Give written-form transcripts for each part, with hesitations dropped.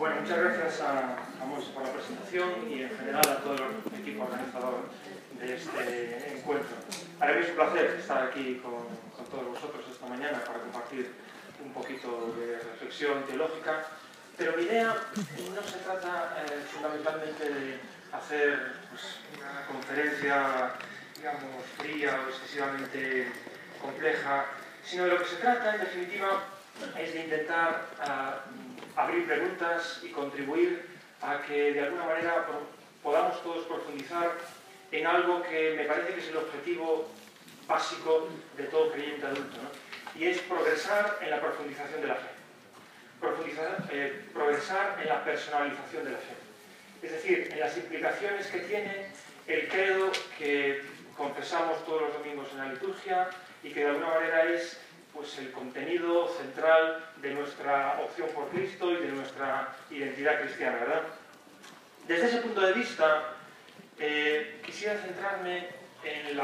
Bueno, muchas gracias a Moisés por la presentación y en general a todo el equipo organizador de este encuentro. Para mí es un placer estar aquí con todos vosotros esta mañana para compartir un poquito de reflexión teológica, pero mi idea no se trata fundamentalmente de hacer una conferencia, digamos, fría o excesivamente compleja, sino de lo que se trata, en definitiva, es de intentar abrir preguntas y contribuir a que de alguna manera podamos todos profundizar en algo que me parece que es el objetivo básico de todo creyente adulto, ¿no? Y es progresar en la profundización de la fe, progresar en la personalización de la fe, es decir, en las implicaciones que tiene el credo que confesamos todos los domingos en la liturgia y que de alguna manera es pues el contenido central de nuestra opción por Cristo y de nuestra identidad cristiana, ¿verdad? Desde ese punto de vista, quisiera centrarme en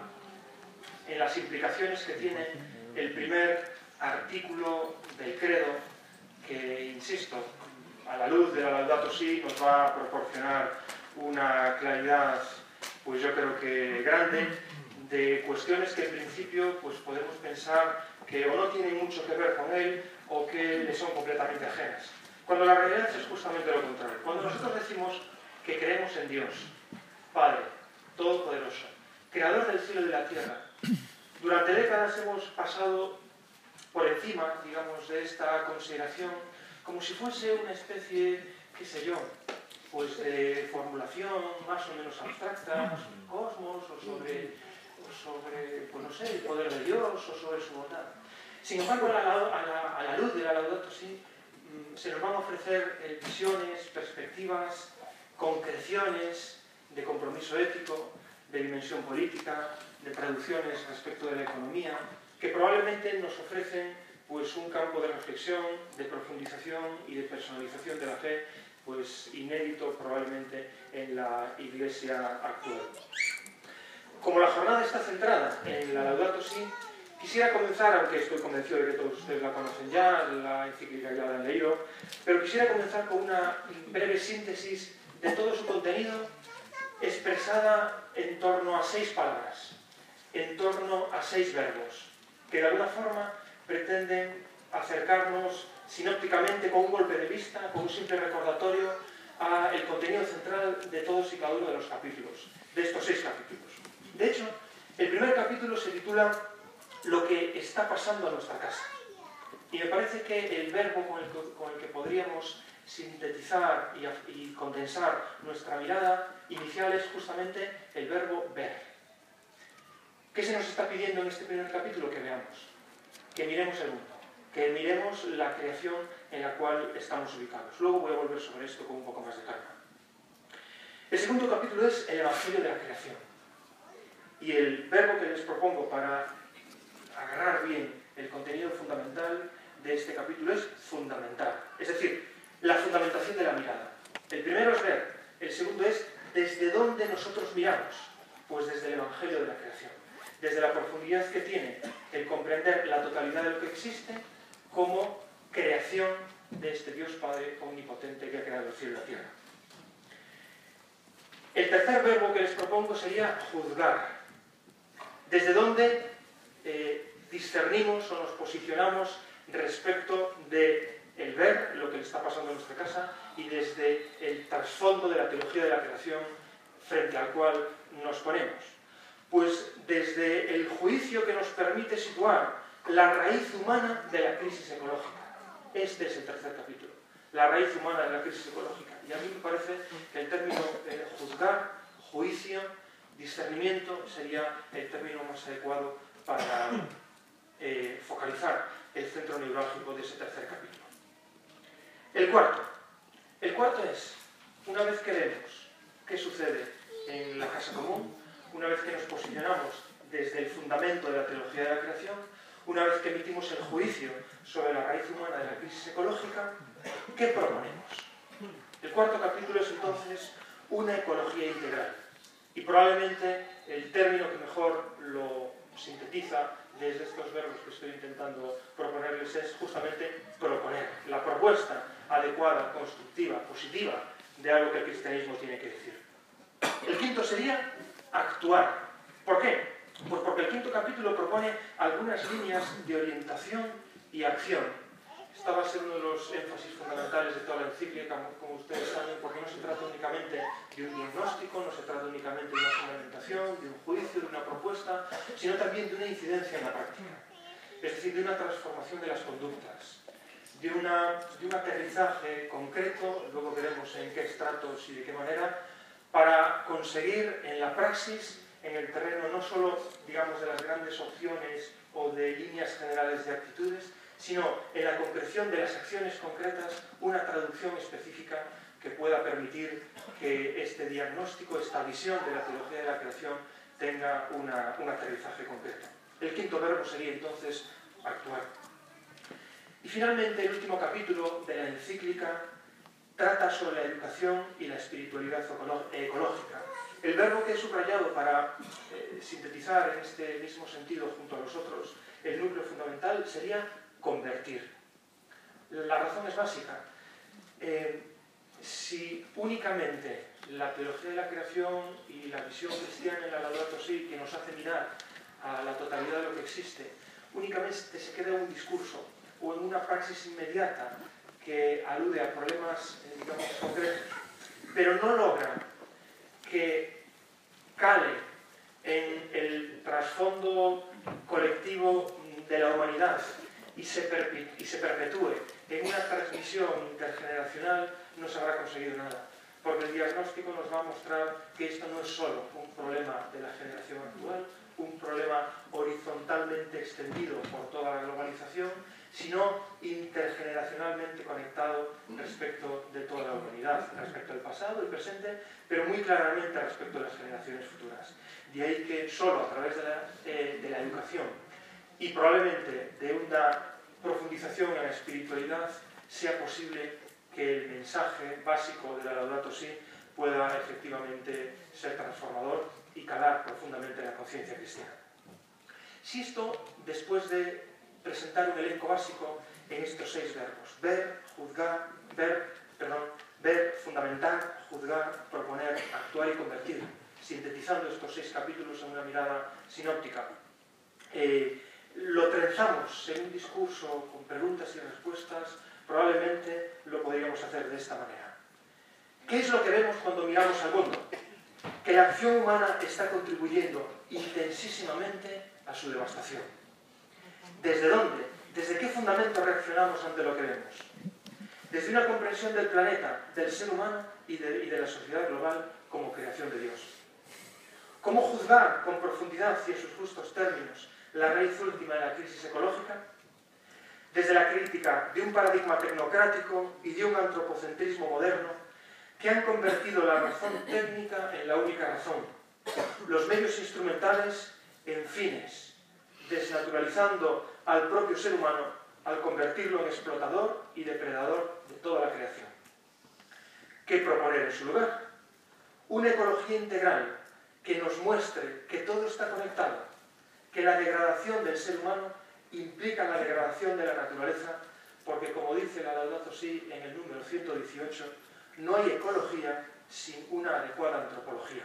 las implicaciones que tiene el primer artículo del credo, que, insisto, a la luz de la Laudato Si, nos va a proporcionar una claridad, pues yo creo que grande, de cuestiones que en principio pues podemos pensar que o no tienen mucho que ver con él o que le son completamente ajenas. Cuando la realidad es justamente lo contrario. Cuando nosotros decimos que creemos en Dios, Padre, Todopoderoso, Creador del cielo y de la tierra, durante décadas hemos pasado por encima, digamos, de esta consideración como si fuese una especie, qué sé yo, pues de formulación más o menos abstracta sobre el cosmos o sobre pues no sé, el poder de Dios o sobre su bondad. Sin embargo, a la luz de la Laudato Si, se nos van a ofrecer visiones, perspectivas, concreciones de compromiso ético, de dimensión política, de traducciones respecto de la economía, que probablemente nos ofrecen pues, un campo de reflexión, de profundización y de personalización de la fe, pues inédito probablemente en la Iglesia actual. Como la jornada está centrada en la Laudato Si, quisiera comenzar, aunque estoy convencido de que todos ustedes la conocen ya, la encíclica ya la han leído, pero quisiera comenzar con una breve síntesis de todo su contenido expresada en torno a 6 palabras, en torno a 6 verbos, que de alguna forma pretenden acercarnos sinópticamente con un golpe de vista, con un simple recordatorio al contenido central de todos y cada uno de los capítulos, de estos 6 capítulos. De hecho, el primer capítulo se titula Lo que está pasando a nuestra casa. Y me parece que el verbo con el que podríamos sintetizar y condensar nuestra mirada inicial es justamente el verbo ver. ¿Qué se nos está pidiendo en este primer capítulo? Que veamos, que miremos el mundo, que miremos la creación en la cual estamos ubicados. Luego voy a volver sobre esto con un poco más de calma. El segundo capítulo es el Evangelio de la creación. Y el verbo que les propongo para agarrar bien el contenido fundamental de este capítulo es fundamentar. Es decir, la fundamentación de la mirada. El primero es ver, el segundo es desde dónde nosotros miramos. Pues desde el Evangelio de la creación. Desde la profundidad que tiene el comprender la totalidad de lo que existe como creación de este Dios Padre omnipotente que ha creado el cielo y la tierra. El tercer verbo que les propongo sería juzgar. Desde dónde discernimos o nos posicionamos respecto del ver lo que le está pasando en nuestra casa y desde el trasfondo de la teología de la creación frente al cual nos ponemos. Pues desde el juicio que nos permite situar la raíz humana de la crisis ecológica. Este es el tercer capítulo, la raíz humana de la crisis ecológica. Y a mí me parece que el término juzgar, juicio, discernimiento sería el término más adecuado para focalizar el centro neurálgico de ese tercer capítulo. El cuarto es, una vez que vemos qué sucede en la casa común, una vez que nos posicionamos desde el fundamento de la teología de la creación, una vez que emitimos el juicio sobre la raíz humana de la crisis ecológica, ¿qué proponemos? El cuarto capítulo es entonces una ecología integral. Y probablemente el término que mejor lo sintetiza desde estos verbos que estoy intentando proponerles es justamente proponer. La propuesta adecuada, constructiva, positiva de algo que el cristianismo tiene que decir. El quinto sería actuar. ¿Por qué? Pues porque el quinto capítulo propone algunas líneas de orientación y acción. Esta va a ser uno de los énfasis fundamentales de toda la encíclica, como ustedes saben, porque no se trata únicamente de un diagnóstico, no se trata únicamente de una fundamentación, de un juicio, de una propuesta, sino también de una incidencia en la práctica. Es decir, de una transformación de las conductas, de un aterrizaje concreto, luego veremos en qué estratos y de qué manera, para conseguir en la praxis, en el terreno no solo, digamos, de las grandes opciones o de líneas generales de actitudes, sino en la concreción de las acciones concretas, una traducción específica que pueda permitir que este diagnóstico, esta visión de la teología de la creación tenga un aterrizaje concreto. El quinto verbo sería entonces actuar. Y finalmente el último capítulo de la encíclica trata sobre la educación y la espiritualidad ecológica. El verbo que he subrayado para sintetizar en este mismo sentido junto a los otros el núcleo fundamental sería convertir. La razón es básica. Si únicamente la teología de la creación y la visión cristiana en la Laudato Si, que nos hace mirar a la totalidad de lo que existe, únicamente se queda en un discurso o en una praxis inmediata que alude a problemas, digamos, concretos, pero no logra que cale en el trasfondo colectivo de la humanidad y se perpetúe en una transmisión intergeneracional, no se habrá conseguido nada. Porque el diagnóstico nos va a mostrar que esto no es solo un problema de la generación actual, un problema horizontalmente extendido por toda la globalización, sino intergeneracionalmente conectado respecto de toda la humanidad, respecto del pasado, del presente, pero muy claramente respecto de las generaciones futuras. De ahí que solo a través de la educación y probablemente de una profundización en la espiritualidad sea posible que el mensaje básico de la Laudato Si pueda efectivamente ser transformador y calar profundamente en la conciencia cristiana. Si esto, después de presentar un elenco básico en estos 6 verbos, ver, juzgar, ver, fundamentar, juzgar, proponer, actuar y convertir, sintetizando estos 6 capítulos en una mirada sinóptica, lo trenzamos en un discurso con preguntas y respuestas, probablemente lo podríamos hacer de esta manera. ¿Qué es lo que vemos cuando miramos al mundo? Que la acción humana está contribuyendo intensísimamente a su devastación. ¿Desde dónde? ¿Desde qué fundamento reaccionamos ante lo que vemos? Desde una comprensión del planeta, del ser humano y de la sociedad global como creación de Dios. ¿Cómo juzgar con profundidad y en sus justos términos la raíz última de la crisis ecológica? Desde la crítica de un paradigma tecnocrático y de un antropocentrismo moderno que han convertido la razón técnica en la única razón, los medios instrumentales en fines, desnaturalizando al propio ser humano al convertirlo en explotador y depredador de toda la creación. ¿Qué proponer en su lugar? Una ecología integral que nos muestre que todo está conectado, que la degradación del ser humano implica la degradación de la naturaleza, porque como dice la Laudato Si en el número 118, no hay ecología sin una adecuada antropología.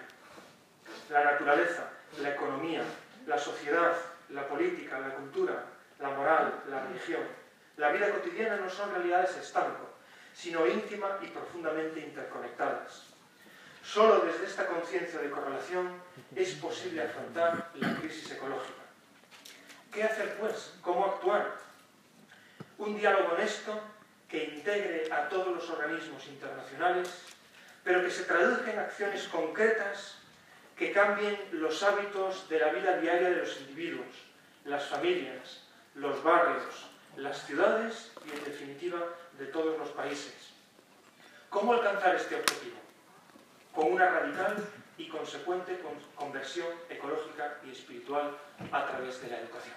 La naturaleza, la economía, la sociedad, la política, la cultura, la moral, la religión, la vida cotidiana no son realidades estanco, sino íntima y profundamente interconectadas. Solo desde esta conciencia de correlación es posible afrontar la crisis ecológica. ¿Qué hacer, pues? ¿Cómo actuar? Un diálogo honesto que integre a todos los organismos internacionales, pero que se traduzca en acciones concretas que cambien los hábitos de la vida diaria de los individuos, las familias, los barrios, las ciudades y, en definitiva, de todos los países. ¿Cómo alcanzar este objetivo? Con una radical y consecuente conversión ecológica y espiritual a través de la educación.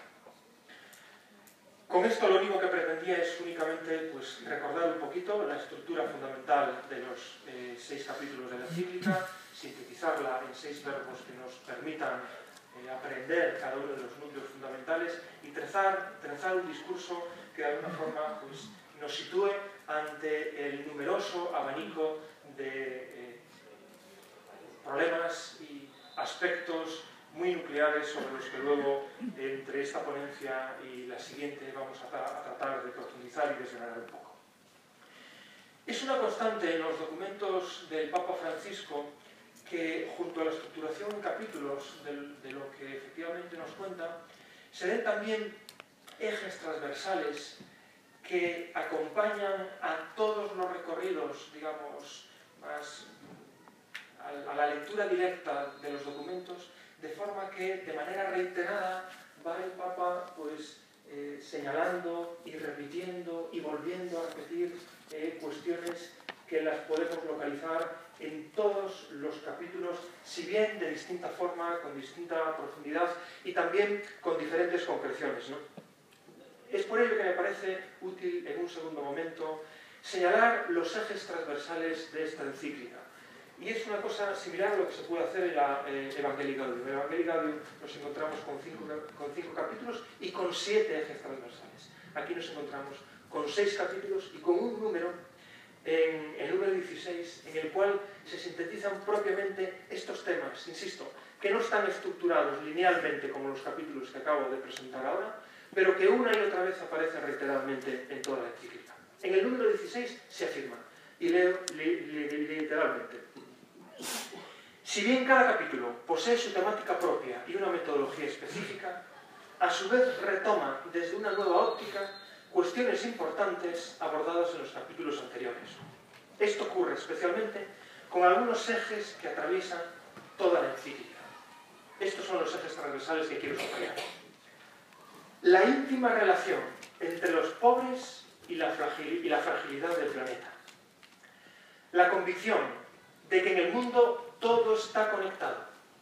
Con esto lo único que pretendía es únicamente recordar un poquito la estructura fundamental de los 6 capítulos de la encíclica, sintetizarla en 6 verbos que nos permitan aprender cada uno de los núcleos fundamentales y trenzar un discurso que de alguna forma nos sitúe ante el numeroso abanico de problemas y aspectos muy nucleares sobre los que luego, entre esta ponencia y la siguiente, vamos a tratar de profundizar y desgranar un poco. Es una constante en los documentos del Papa Francisco que, junto a la estructuración en capítulos de lo que efectivamente nos cuenta, se den también ejes transversales que acompañan a todos los recorridos, digamos, más a la lectura directa de los documentos, de forma que, de manera reiterada, va el Papa pues, señalando y repitiendo y volviendo a repetir cuestiones que las podemos localizar en todos los capítulos, si bien de distinta forma, con distinta profundidad y también con diferentes concreciones, ¿no? Es por ello que me parece útil, en un segundo momento, señalar los ejes transversales de esta encíclica. Y es una cosa similar a lo que se puede hacer en la Evangelii Gaudium. En la Evangelii Gaudium nos encontramos con cinco capítulos y con 7 ejes transversales. Aquí nos encontramos con 6 capítulos y con un número, en el número 16, en el cual se sintetizan propiamente estos temas, insisto, que no están estructurados linealmente como los capítulos que acabo de presentar ahora, pero que una y otra vez aparecen reiteradamente en toda la encíclica. En el número 16 se afirma, y leo literalmente: si bien cada capítulo posee su temática propia y una metodología específica, a su vez retoma desde una nueva óptica cuestiones importantes abordadas en los capítulos anteriores. Esto ocurre especialmente con algunos ejes que atraviesan toda la encíclica. Estos son los ejes transversales que quiero subrayar. La íntima relación entre los pobres y la fragilidad del planeta. La convicción de que en el mundo todo está conectado.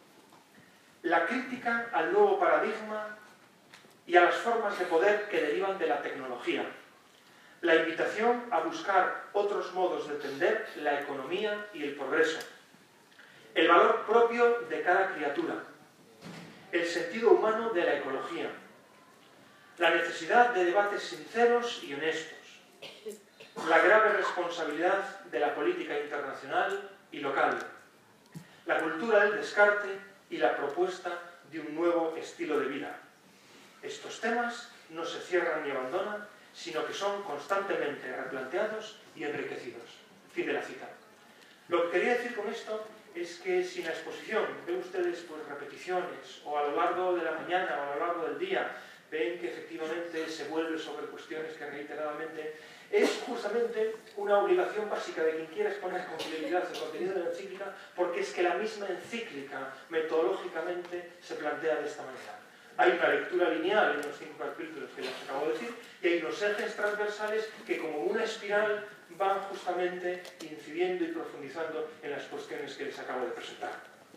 La crítica al nuevo paradigma y a las formas de poder que derivan de la tecnología. La invitación a buscar otros modos de entender la economía y el progreso. El valor propio de cada criatura. El sentido humano de la ecología. La necesidad de debates sinceros y honestos. La grave responsabilidad de la política internacional y local. La cultura del descarte y la propuesta de un nuevo estilo de vida. Estos temas no se cierran ni abandonan, sino que son constantemente replanteados y enriquecidos. Fin de la cita. Lo que quería decir con esto es que si en la exposición ven ustedes pues, repeticiones, o a lo largo de la mañana o a lo largo del día ven que efectivamente se vuelve sobre cuestiones que reiteradamente, es justamente una obligación básica de quien quiera exponer con fidelidad el contenido de la encíclica, porque es que la misma encíclica metodológicamente se plantea de esta manera. Hay una lectura lineal en los 5 capítulos que les acabo de decir, y hay unos ejes transversales que, como una espiral, van justamente incidiendo y profundizando en las cuestiones que les acabo de presentar.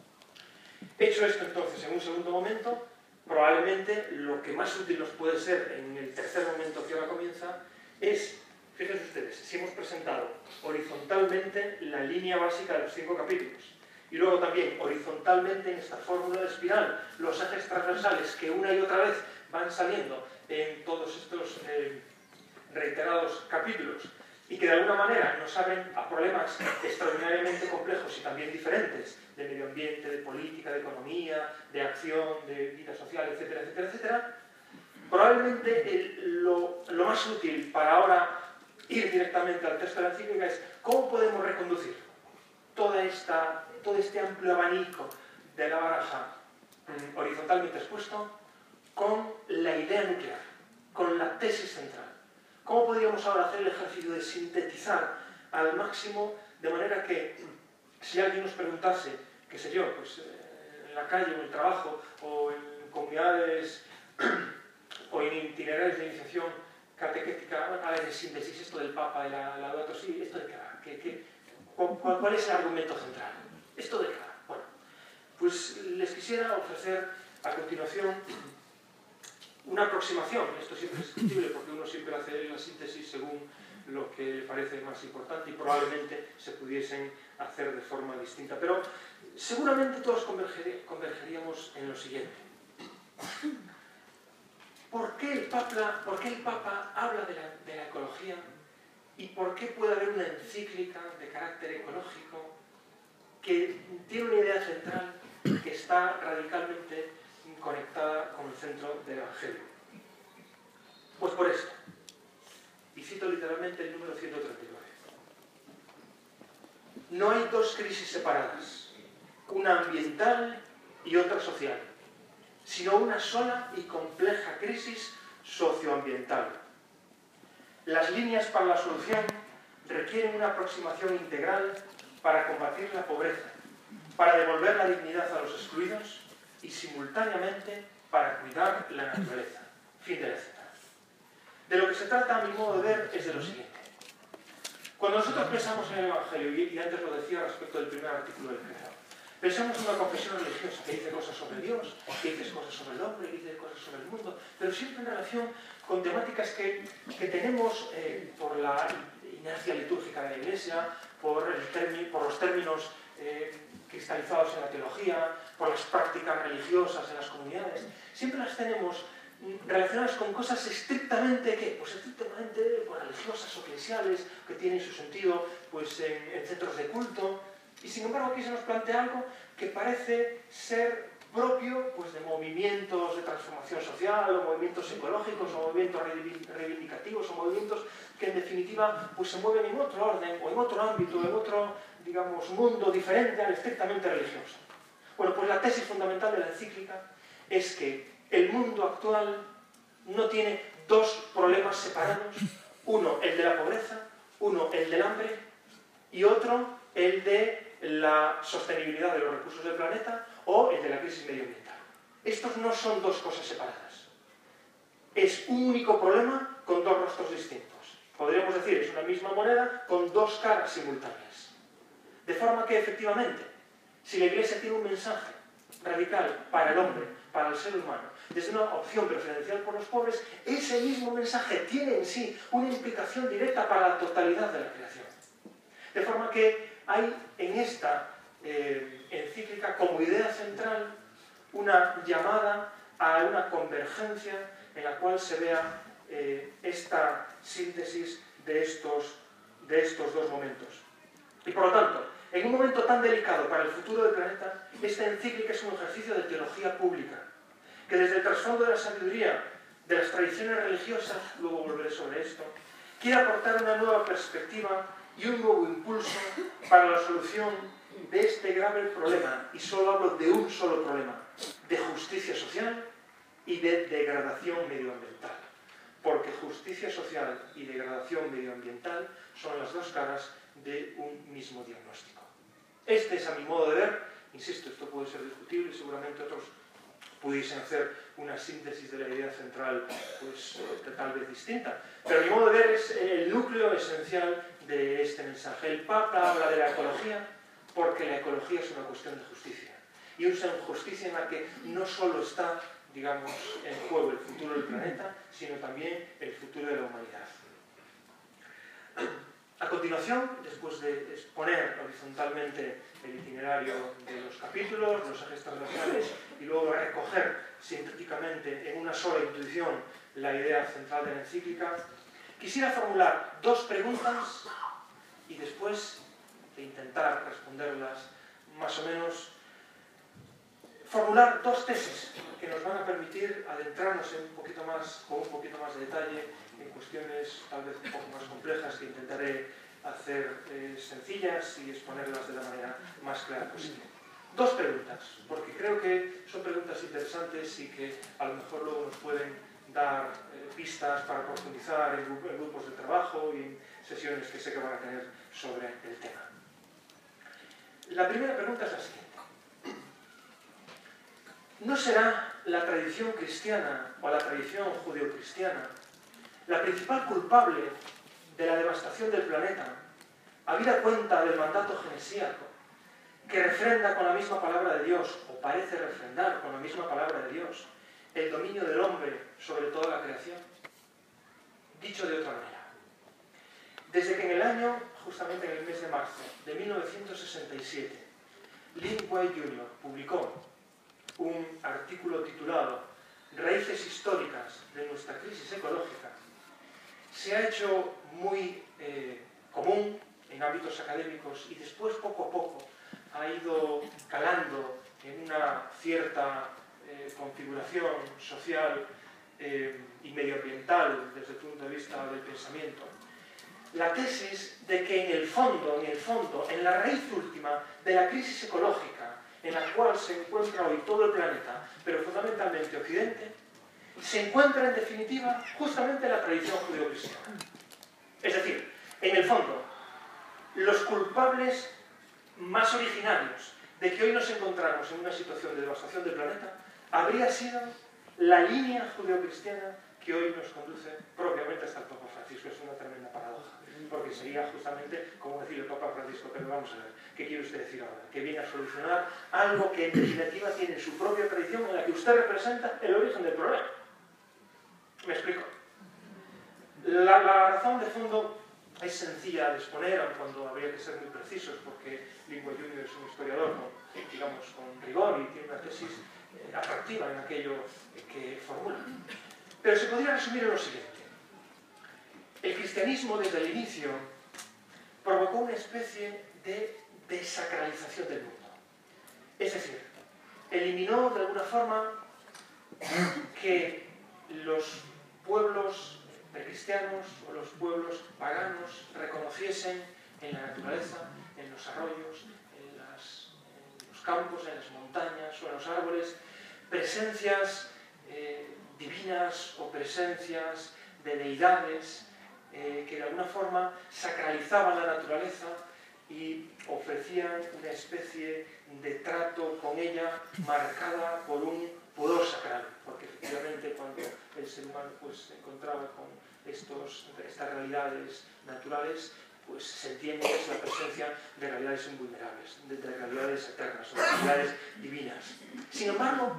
Hecho esto, entonces, en un segundo momento, probablemente lo que más útil nos puede ser en el tercer momento que ahora comienza es, fíjense ustedes, si hemos presentado horizontalmente la línea básica de los 5 capítulos, y luego también horizontalmente en esta fórmula de espiral los ejes transversales que una y otra vez van saliendo en todos estos reiterados capítulos y que de alguna manera nos abren a problemas extraordinariamente complejos y también diferentes de medio ambiente, de política, de economía, de acción, de vida social, etcétera, etcétera, etcétera. Probablemente lo más útil para ahora ir directamente al texto de la encíclica es cómo podemos reconducir todo este amplio abanico de la baraja horizontalmente expuesto con la idea nuclear, con la tesis central. ¿Cómo podríamos ahora hacer el ejercicio de sintetizar al máximo, de manera que si alguien nos preguntase, qué sé yo, pues en la calle o en el trabajo o en comunidades o en itinerarios de iniciación catequética, a ver, en síntesis, esto del Papa y la Laudato Si, ¿esto de qué? ¿Cuál es el argumento central? ¿Esto de qué? Bueno, pues les quisiera ofrecer a continuación una aproximación. Esto siempre es discutible porque uno siempre hace la síntesis según lo que le parece más importante y probablemente se pudiesen hacer de forma distinta. Pero seguramente todos convergeríamos en lo siguiente. ¿Por qué el Papa habla de la ecología ¿Y por qué puede haber una encíclica de carácter ecológico que tiene una idea central que está radicalmente conectada con el centro del Evangelio? Pues por esto. Y cito literalmente el número 139. No hay dos crisis separadas, una ambiental y otra social, sino una sola y compleja crisis socioambiental. Las líneas para la solución requieren una aproximación integral para combatir la pobreza, para devolver la dignidad a los excluidos y simultáneamente para cuidar la naturaleza. Fin de la cita. De lo que se trata, a mi modo de ver, es de lo siguiente. Cuando nosotros pensamos en el Evangelio, y antes lo decía respecto del primer artículo del Creador, pensamos en una confesión religiosa que dice cosas sobre Dios, que dice cosas sobre el hombre, que dice cosas sobre el mundo, pero siempre en relación con temáticas que tenemos por la inercia litúrgica de la Iglesia, por los términos cristalizados en la teología, por las prácticas religiosas en las comunidades. Siempre las tenemos relacionadas con cosas estrictamente, ¿qué? Pues estrictamente religiosas o eclesiales, que tienen su sentido pues, en centros de culto. Y sin embargo aquí se nos plantea algo que parece ser propio pues, de movimientos de transformación social, o movimientos ecológicos, o movimientos reivindicativos, o movimientos que en definitiva pues, se mueven en otro orden, o en otro ámbito, en otro, digamos, mundo diferente al estrictamente religioso. Bueno, pues la tesis fundamental de la encíclica es que el mundo actual no tiene dos problemas separados, uno el de la pobreza, uno el del hambre y otro el de la sostenibilidad de los recursos del planeta o el de la crisis medioambiental. Estos no son dos cosas separadas. Es un único problema con dos rostros distintos. Podríamos decir, es una misma moneda con dos caras simultáneas. De forma que, efectivamente, si la Iglesia tiene un mensaje radical para el hombre, para el ser humano, desde una opción preferencial por los pobres, ese mismo mensaje tiene en sí una implicación directa para la totalidad de la creación. De forma que hay en esta encíclica como idea central una llamada a una convergencia en la cual se vea esta síntesis de estos dos momentos. Y por lo tanto, en un momento tan delicado para el futuro del planeta, esta encíclica es un ejercicio de teología pública, que desde el trasfondo de la sabiduría, de las tradiciones religiosas, luego volveré sobre esto, quiere aportar una nueva perspectiva y un nuevo impulso para la solución de este grave problema, y solo hablo de un solo problema, de justicia social y de degradación medioambiental. Porque justicia social y degradación medioambiental son las dos caras de un mismo diagnóstico. Este es, a mi modo de ver, insisto, esto puede ser discutible, seguramente otros pudiesen hacer una síntesis de la idea central pues, tal vez distinta. Pero a mi modo de ver es el núcleo esencial de este mensaje. El Papa habla de la ecología porque la ecología es una cuestión de justicia. Y es una justicia en la que no solo está, digamos, en juego el futuro del planeta, sino también el futuro de la humanidad. A continuación, después de exponer horizontalmente el itinerario de los capítulos, los ejes transversales, y luego recoger sintéticamente en una sola intuición la idea central de la encíclica, quisiera formular dos preguntas y después de intentar responderlas más o menos, formular dos tesis que nos van a permitir adentrarnos con un poquito más de detalle en cuestiones tal vez un poco más complejas que intentaré hacer sencillas y exponerlas de la manera más clara posible. Dos preguntas, porque creo que son preguntas interesantes y que a lo mejor luego nos pueden dar pistas para profundizar en grupos de trabajo y en sesiones que sé que van a tener sobre el tema. La primera pregunta es la siguiente. ¿No será la tradición cristiana o la tradición judeocristiana la principal culpable de la devastación del planeta, habida cuenta del mandato genesíaco, que refrenda con la misma palabra de Dios, o parece refrendar con la misma palabra de Dios, el dominio del hombre sobre toda la creación? Dicho de otra manera, desde que en el año, justamente en el mes de marzo de 1967, Lin White Jr. publicó un artículo titulado Raíces históricas de nuestra crisis ecológica, se ha hecho muy común en ámbitos académicos y después poco a poco ha ido calando en una cierta configuración social y medioambiental desde el punto de vista del pensamiento, la tesis de que en el fondo, en la raíz última de la crisis ecológica en la cual se encuentra hoy todo el planeta, pero fundamentalmente Occidente, se encuentra en definitiva justamente la tradición judeocristiana. Es decir, en el fondo, los culpables más originarios de que hoy nos encontramos en una situación de devastación del planeta habría sido la línea judeocristiana que hoy nos conduce propiamente hasta el Papa Francisco. Es una tremenda paradoja, porque sería justamente como decir el Papa Francisco, pero vamos a ver, ¿qué quiere usted decir ahora? Que viene a solucionar algo que en definitiva tiene su propia tradición en la que usted representa el origen del problema. ¿Me explico? La razón de fondo es sencilla de exponer, aun cuando habría que ser muy precisos, porque Lingua Junior es un historiador, digamos, con rigor y tiene una tesis atractiva en aquello que formula. Pero se podría resumir en lo siguiente. El cristianismo desde el inicio provocó una especie de desacralización del mundo. Es decir, eliminó de alguna forma que los pueblos cristianos o los pueblos paganos reconociesen en la naturaleza, en los arroyos, en los campos, en las montañas o en los árboles, presencias divinas o presencias de deidades que de alguna forma sacralizaban la naturaleza y ofrecían una especie de trato con ella marcada por un pudor sacral, porque efectivamente cuando el ser humano pues, se encontraba con estas realidades naturales, pues se entiende que es la presencia de realidades invulnerables, de realidades eternas, de realidades divinas. Sin embargo,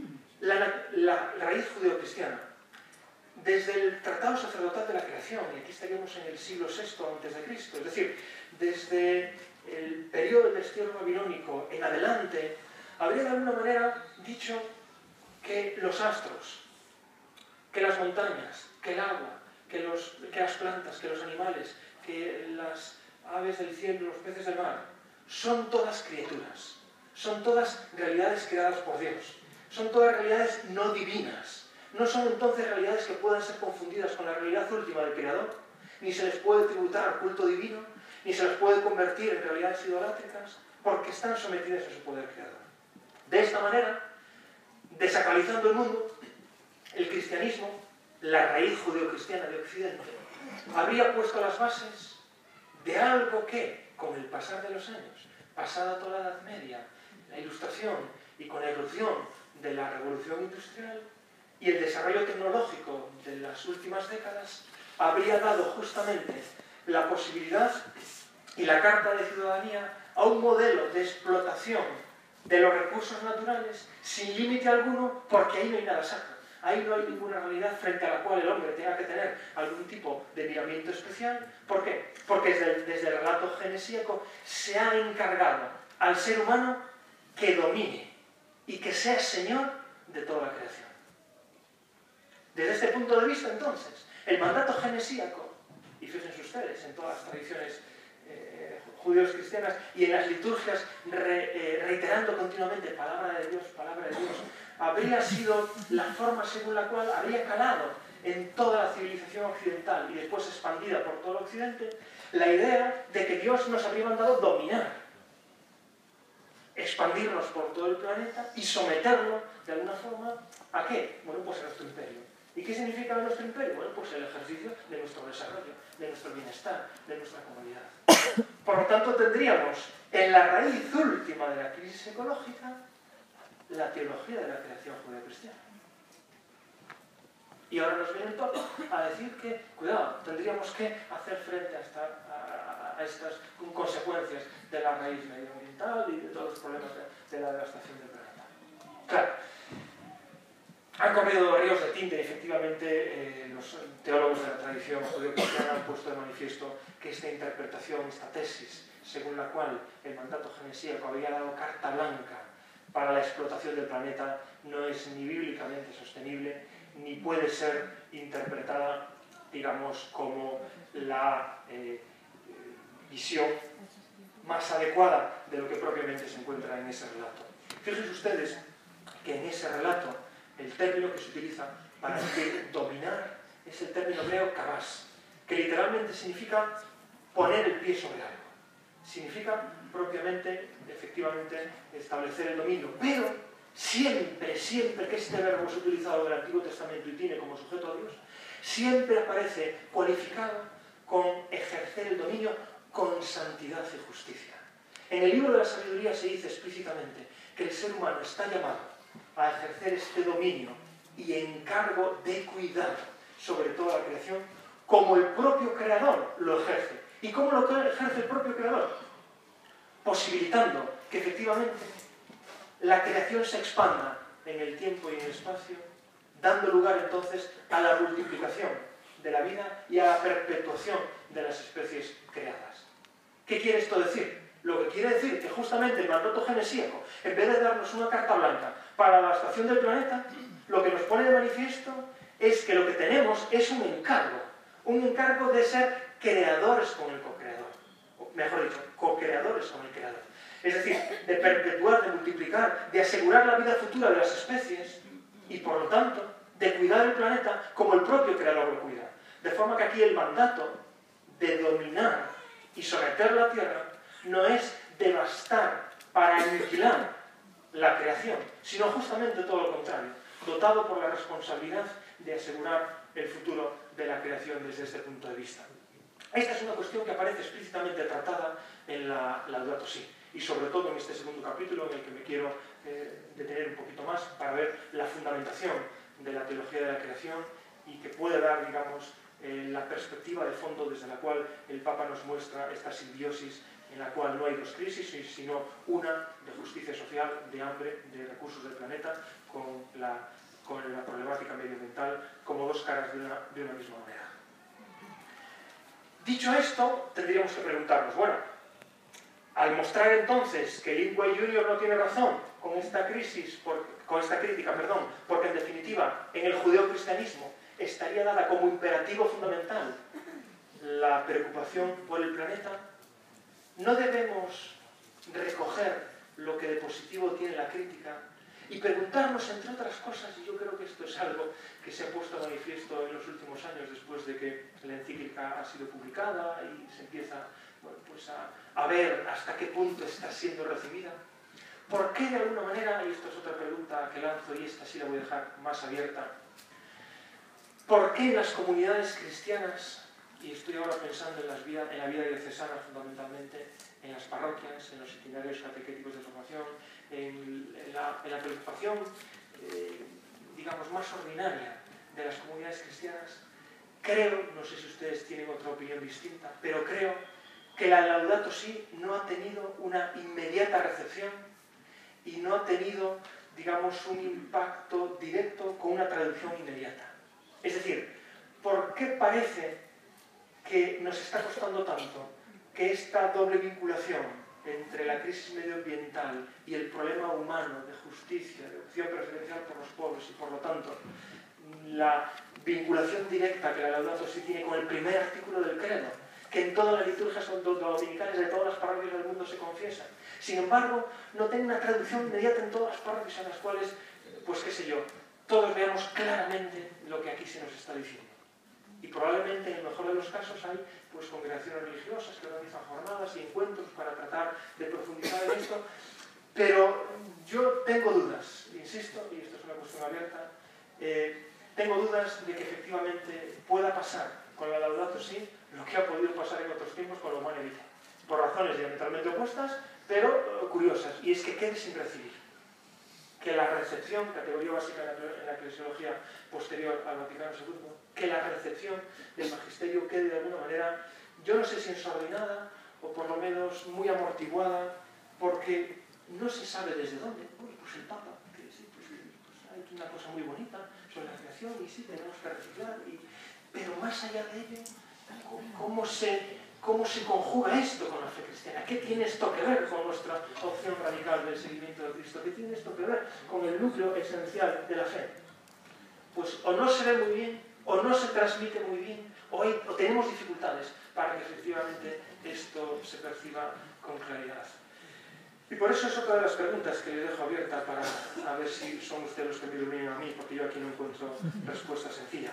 la raíz judeocristiana, desde el Tratado Sacerdotal de la Creación, y aquí estaríamos en el siglo VI a.C., es decir, desde el periodo del destierro babilónico en adelante, habría de alguna manera dicho que los astros, que las montañas, que el agua, que las plantas, que los animales, que las aves del cielo, los peces del mar, son todas criaturas, son todas realidades creadas por Dios, son todas realidades no divinas. No son entonces realidades que puedan ser confundidas con la realidad última del Creador, ni se les puede tributar culto divino, ni se les puede convertir en realidades idolátricas, porque están sometidas a su poder creador. De esta manera, desacralizando el mundo, el cristianismo, la raíz judeocristiana de Occidente, habría puesto las bases de algo que, con el pasar de los años, pasada toda la Edad Media, la Ilustración y con la irrupción de la Revolución Industrial y el desarrollo tecnológico de las últimas décadas, habría dado justamente la posibilidad y la carta de ciudadanía a un modelo de explotación de los recursos naturales sin límite alguno, porque ahí no hay nada sacro. Ahí no hay ninguna realidad frente a la cual el hombre tenga que tener algún tipo de miramiento especial. ¿Por qué? Porque desde el relato genesíaco se ha encargado al ser humano que domine y que sea señor de toda la creación. Desde este punto de vista, entonces, el mandato genesíaco, y fíjense ustedes, en todas las tradiciones judíos cristianas y en las liturgias reiterando continuamente palabra de Dios, habría sido la forma según la cual habría calado en toda la civilización occidental y después expandida por todo el occidente la idea de que Dios nos habría mandado dominar, expandirnos por todo el planeta y someterlo de alguna forma ¿a qué? Bueno, pues a nuestro imperio. ¿Y qué significa nuestro imperio? Bueno, pues el ejercicio de nuestro desarrollo, de nuestro bienestar, de nuestra comodidad. Por lo tanto, tendríamos en la raíz última de la crisis ecológica la teología de la creación judeocristiana. Y ahora nos viene el Papa a decir que, cuidado, tendríamos que hacer frente a estas consecuencias de la raíz medioambiental y de todos los problemas de la devastación del planeta. Claro, han corrido ríos de tinta y efectivamente los teólogos de la tradición judeocristiana han puesto de manifiesto que esta interpretación, esta tesis, según la cual el mandato genesíaco había dado carta blanca para la explotación del planeta, no es ni bíblicamente sostenible, ni puede ser interpretada digamos, como la visión más adecuada de lo que propiamente se encuentra en ese relato. Fíjense ustedes que en ese relato el término que se utiliza para decir dominar es el término griego kabas, que literalmente significa poner el pie sobre algo. Significa propiamente, efectivamente, establecer el dominio. Pero siempre que este verbo es utilizado del Antiguo Testamento y tiene como sujeto a Dios, siempre aparece cualificado con ejercer el dominio con santidad y justicia. En el libro de la sabiduría se dice explícitamente que el ser humano está llamado a ejercer este dominio y encargo de cuidado sobre toda la creación, como el propio Creador lo ejerce. ¿Y cómo lo ejerce el propio Creador? Posibilitando que efectivamente la creación se expanda en el tiempo y en el espacio, dando lugar entonces a la multiplicación de la vida y a la perpetuación de las especies creadas. ¿Qué quiere esto decir? Lo que quiere decir que justamente el mandato genesíaco, en vez de darnos una carta blanca para la devastación del planeta, lo que nos pone de manifiesto es que lo que tenemos es un encargo de ser creadores con el co-creador, o mejor dicho, co-creadores con el creador. Es decir, de perpetuar, de multiplicar, de asegurar la vida futura de las especies y, por lo tanto, de cuidar el planeta como el propio creador lo cuida. De forma que aquí el mandato de dominar y someter la tierra no es devastar para aniquilar la creación, sino justamente todo lo contrario, dotado por la responsabilidad de asegurar el futuro de la creación desde este punto de vista. Esta es una cuestión que aparece explícitamente tratada en la Laudato Si, y sobre todo en este segundo capítulo, en el que me quiero detener un poquito más para ver la fundamentación de la teología de la creación y que puede dar, digamos, la perspectiva de fondo desde la cual el Papa nos muestra esta simbiosis en la cual no hay dos crisis, sino una de justicia social, de hambre, de recursos del planeta, con la problemática medioambiental como dos caras de una misma moneda. Dicho esto, tendríamos que preguntarnos, bueno, al mostrar entonces que Lingua Junior no tiene razón con esta crisis, con esta crítica, porque en definitiva en el judeocristianismo estaría dada como imperativo fundamental la preocupación por el planeta, no debemos recoger lo que de positivo tiene la crítica y preguntarnos, entre otras cosas, y yo creo que esto es algo que se ha puesto a manifiesto en los últimos años después de que la encíclica ha sido publicada y se empieza, bueno, pues a ver hasta qué punto está siendo recibida. ¿Por qué de alguna manera, y esta es otra pregunta que lanzo y esta sí la voy a dejar más abierta, por qué las comunidades cristianas, y estoy ahora pensando en la vida diocesana fundamentalmente, en las parroquias, en los itinerarios catequéticos de formación, en la preocupación, digamos, más ordinaria de las comunidades cristianas, creo, no sé si ustedes tienen otra opinión distinta, pero creo que la Laudato Si no ha tenido una inmediata recepción y no ha tenido, digamos, un impacto directo con una traducción inmediata. Es decir, ¿por qué parece que nos está costando tanto que esta doble vinculación entre la crisis medioambiental y el problema humano de justicia, de opción preferencial por los pobres y, por lo tanto, la vinculación directa que la Laudato Si tiene con el primer artículo del credo, que en todas las liturgias dominicales de todas las parroquias del mundo se confiesa? Sin embargo, no tiene una traducción inmediata en todas las parroquias en las cuales, pues qué sé yo, todos veamos claramente lo que aquí se nos está diciendo. Y probablemente, en el mejor de los casos, hay pues congregaciones religiosas que organizan jornadas y encuentros para tratar de profundizar en esto, pero yo tengo dudas, insisto, y esto es una cuestión abierta, tengo dudas de que efectivamente pueda pasar con la Laudato Si lo que ha podido pasar en otros tiempos con la Humanae Vitae, por razones diametralmente opuestas, pero curiosas, y es que quede sin recibir. Que la recepción, categoría básica en la eclesiología posterior al Vaticano II, que la recepción del magisterio quede de alguna manera, yo no sé si ensordinada o por lo menos muy amortiguada, porque no se sabe desde dónde. Oye, pues el Papa, que sí, pues ha hecho una cosa muy bonita sobre la creación y sí, tenemos que reciclar, pero más allá de ello, ¿cómo se conjuga esto con la fe cristiana? ¿Qué tiene esto que ver con nuestra opción radical del seguimiento de Cristo? ¿Qué tiene esto que ver con el núcleo esencial de la fe? Pues o no se ve muy bien, o no se transmite muy bien, o tenemos dificultades para que efectivamente esto se perciba con claridad. Y por eso es otra de las preguntas que les dejo abierta para ver si son ustedes los que me iluminen a mí, porque yo aquí no encuentro respuesta sencilla.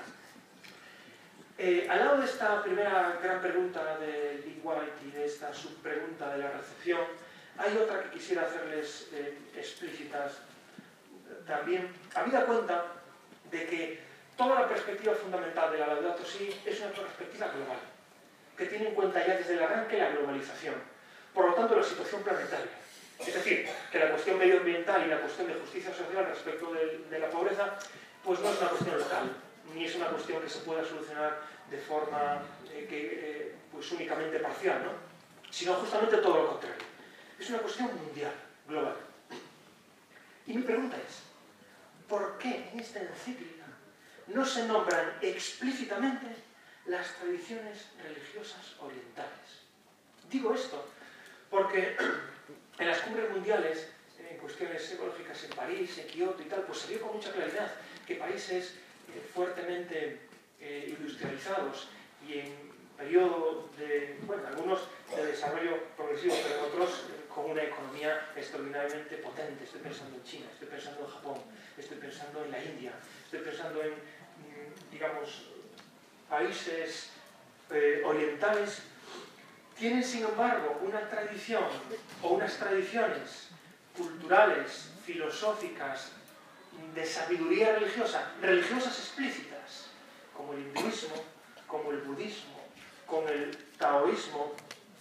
Al lado de esta primera gran pregunta de Lee White y de esta subpregunta de la recepción, hay otra que quisiera hacerles explícitas también, habida cuenta de que toda la perspectiva fundamental de la Laudato Si es una perspectiva global, que tiene en cuenta ya desde el arranque la globalización, por lo tanto la situación planetaria. Es decir, que la cuestión medioambiental y la cuestión de justicia social respecto de la pobreza, pues no es una cuestión local, ni es una cuestión que se pueda solucionar de forma pues únicamente parcial, ¿no? Sino justamente todo lo contrario. Es una cuestión mundial, global. Y mi pregunta es, ¿por qué en esta encíclica no se nombran explícitamente las tradiciones religiosas orientales? Digo esto porque en las cumbres mundiales, en cuestiones ecológicas en París, en Kioto y tal, pues se vio con mucha claridad que países fuertemente industrializados y en periodo de, bueno, algunos de desarrollo progresivo, pero otros con una economía extraordinariamente potente. Estoy pensando en China, estoy pensando en Japón, estoy pensando en la India, estoy pensando en, digamos, países orientales. Tienen, sin embargo, una tradición o unas tradiciones culturales, filosóficas, de sabiduría religiosa, religiosas explícitas, como el hinduismo, como el budismo, como el taoísmo,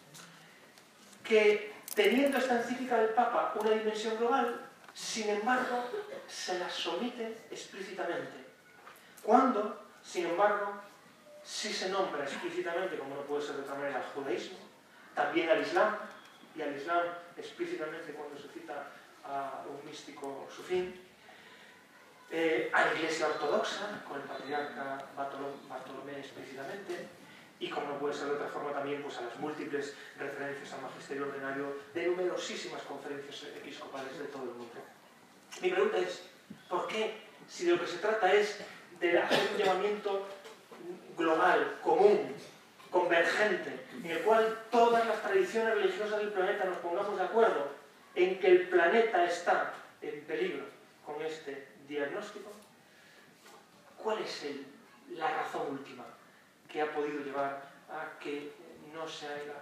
que, teniendo esta encíclica del Papa una dimensión global, sin embargo, se las somete explícitamente. Cuando, sin embargo, sí se nombra explícitamente, como no puede ser de otra manera, al judaísmo, también al Islam, y al Islam explícitamente cuando se cita a un místico sufí, a la Iglesia Ortodoxa, con el patriarca Bartolomé explícitamente, y como no puede ser de otra forma también pues a las múltiples referencias al magisterio ordinario de numerosísimas conferencias episcopales de todo el mundo. Mi pregunta es, ¿por qué, si de lo que se trata es de hacer un llamamiento global, común, convergente, en el cual todas las tradiciones religiosas del planeta nos pongamos de acuerdo en que el planeta está en peligro con este diagnóstico? ¿Cuál es la razón última que ha podido llevar a que no se haya...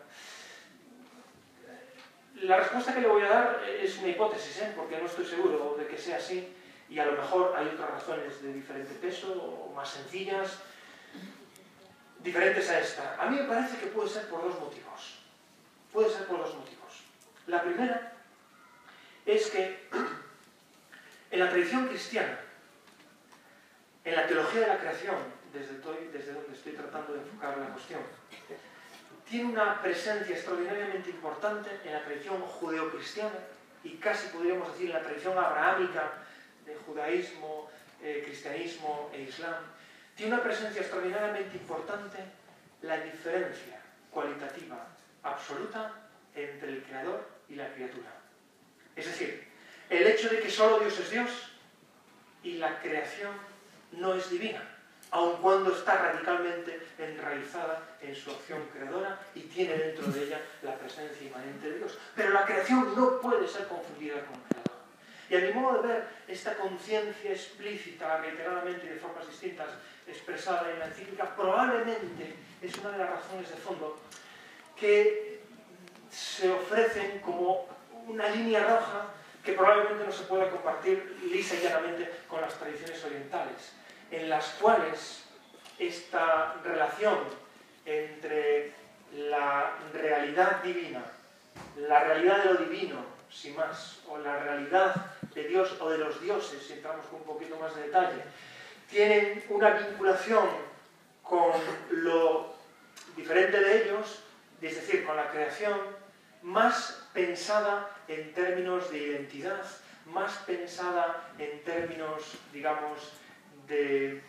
La respuesta que le voy a dar es una hipótesis, porque no estoy seguro de que sea así, y a lo mejor hay otras razones de diferente peso, o más sencillas, diferentes a esta. A mí me parece que puede ser por dos motivos. Puede ser por dos motivos. La primera es que en la tradición cristiana, en la teología de la creación, desde donde estoy tratando de enfocar la cuestión, tiene una presencia extraordinariamente importante en la tradición judeocristiana y casi podríamos decir en la tradición abrahámica de judaísmo, cristianismo e islam. Tiene una presencia extraordinariamente importante la diferencia cualitativa absoluta entre el creador y la criatura. Es decir, el hecho de que solo Dios es Dios y la creación no es divina, aun cuando está radicalmente enraizada en su acción creadora y tiene dentro de ella la presencia inmanente de Dios. Pero la creación no puede ser confundida con el creador. Y a mi modo de ver, esta conciencia explícita, reiteradamente y de formas distintas, expresada en la encíclica, probablemente es una de las razones de fondo que se ofrecen como una línea roja que probablemente no se pueda compartir lisa y llanamente con las tradiciones orientales, en las cuales esta relación entre la realidad divina, la realidad de lo divino, sin más, o la realidad de Dios o de los dioses, si entramos con un poquito más de detalle, tienen una vinculación con lo diferente de ellos, es decir, con la creación, más pensada en términos de identidad, más pensada en términos, digamos, de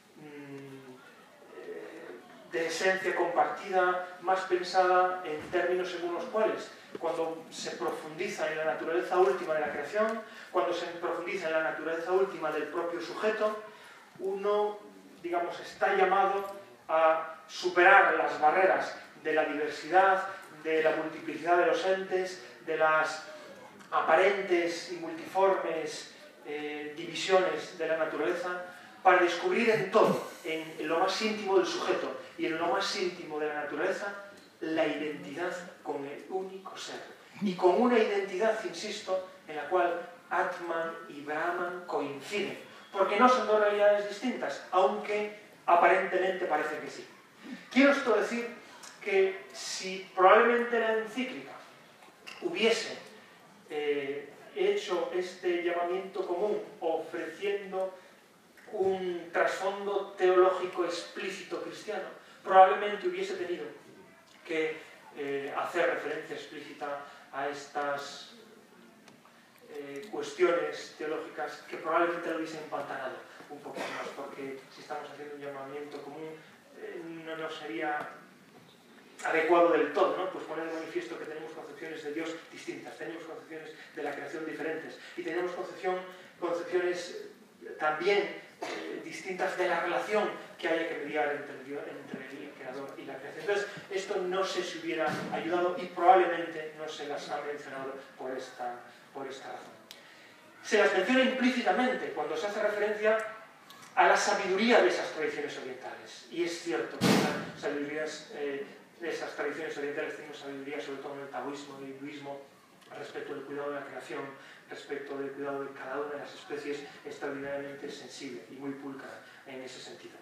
esencia compartida, más pensada en términos según los cuales, cuando se profundiza en la naturaleza última de la creación, cuando se profundiza en la naturaleza última del propio sujeto, uno digamos, está llamado a superar las barreras de la diversidad, de la multiplicidad de los entes, de las aparentes y multiformes divisiones de la naturaleza, para descubrir en todo, en lo más íntimo del sujeto y en lo más íntimo de la naturaleza, la identidad con el único ser. Y con una identidad, insisto, en la cual Atman y Brahman coinciden. Porque no son dos realidades distintas, aunque aparentemente parece que sí. Quiero esto decir que si probablemente la encíclica hubiese hecho este llamamiento común ofreciendo un trasfondo teológico explícito cristiano, probablemente hubiese tenido que hacer referencia explícita a estas cuestiones teológicas que probablemente lo hubiesen empantanado un poquito más, porque si estamos haciendo un llamamiento común no nos sería adecuado del todo, ¿no? Pues poner de manifiesto que tenemos concepciones de Dios distintas, tenemos concepciones de la creación diferentes y tenemos concepciones también distintas de la relación que haya que mediar entre el creador y la creación. Entonces, esto no sé si hubiera ayudado y probablemente no se las ha mencionado por esta razón. Se las menciona implícitamente cuando se hace referencia a la sabiduría de esas tradiciones orientales. Y es cierto que las sabidurías de esas tradiciones orientales tienen sabiduría, sobre todo en el taoísmo y el hinduismo, respecto del cuidado de la creación, respecto del cuidado de cada una de las especies, extraordinariamente sensible y muy pulcra en ese sentido.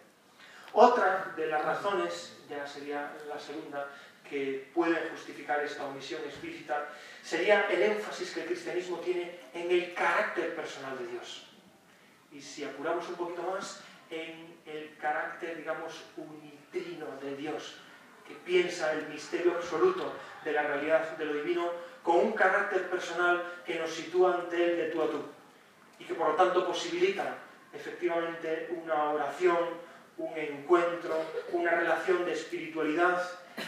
Otra de las razones, ya sería la segunda, que pueden justificar esta omisión explícita, sería el énfasis que el cristianismo tiene en el carácter personal de Dios. Y si apuramos un poquito más, en el carácter, digamos, unitrino de Dios, que piensa el misterio absoluto de la realidad de lo divino con un carácter personal que nos sitúa ante él de tú a tú y que por lo tanto posibilita efectivamente una oración, un encuentro, una relación de espiritualidad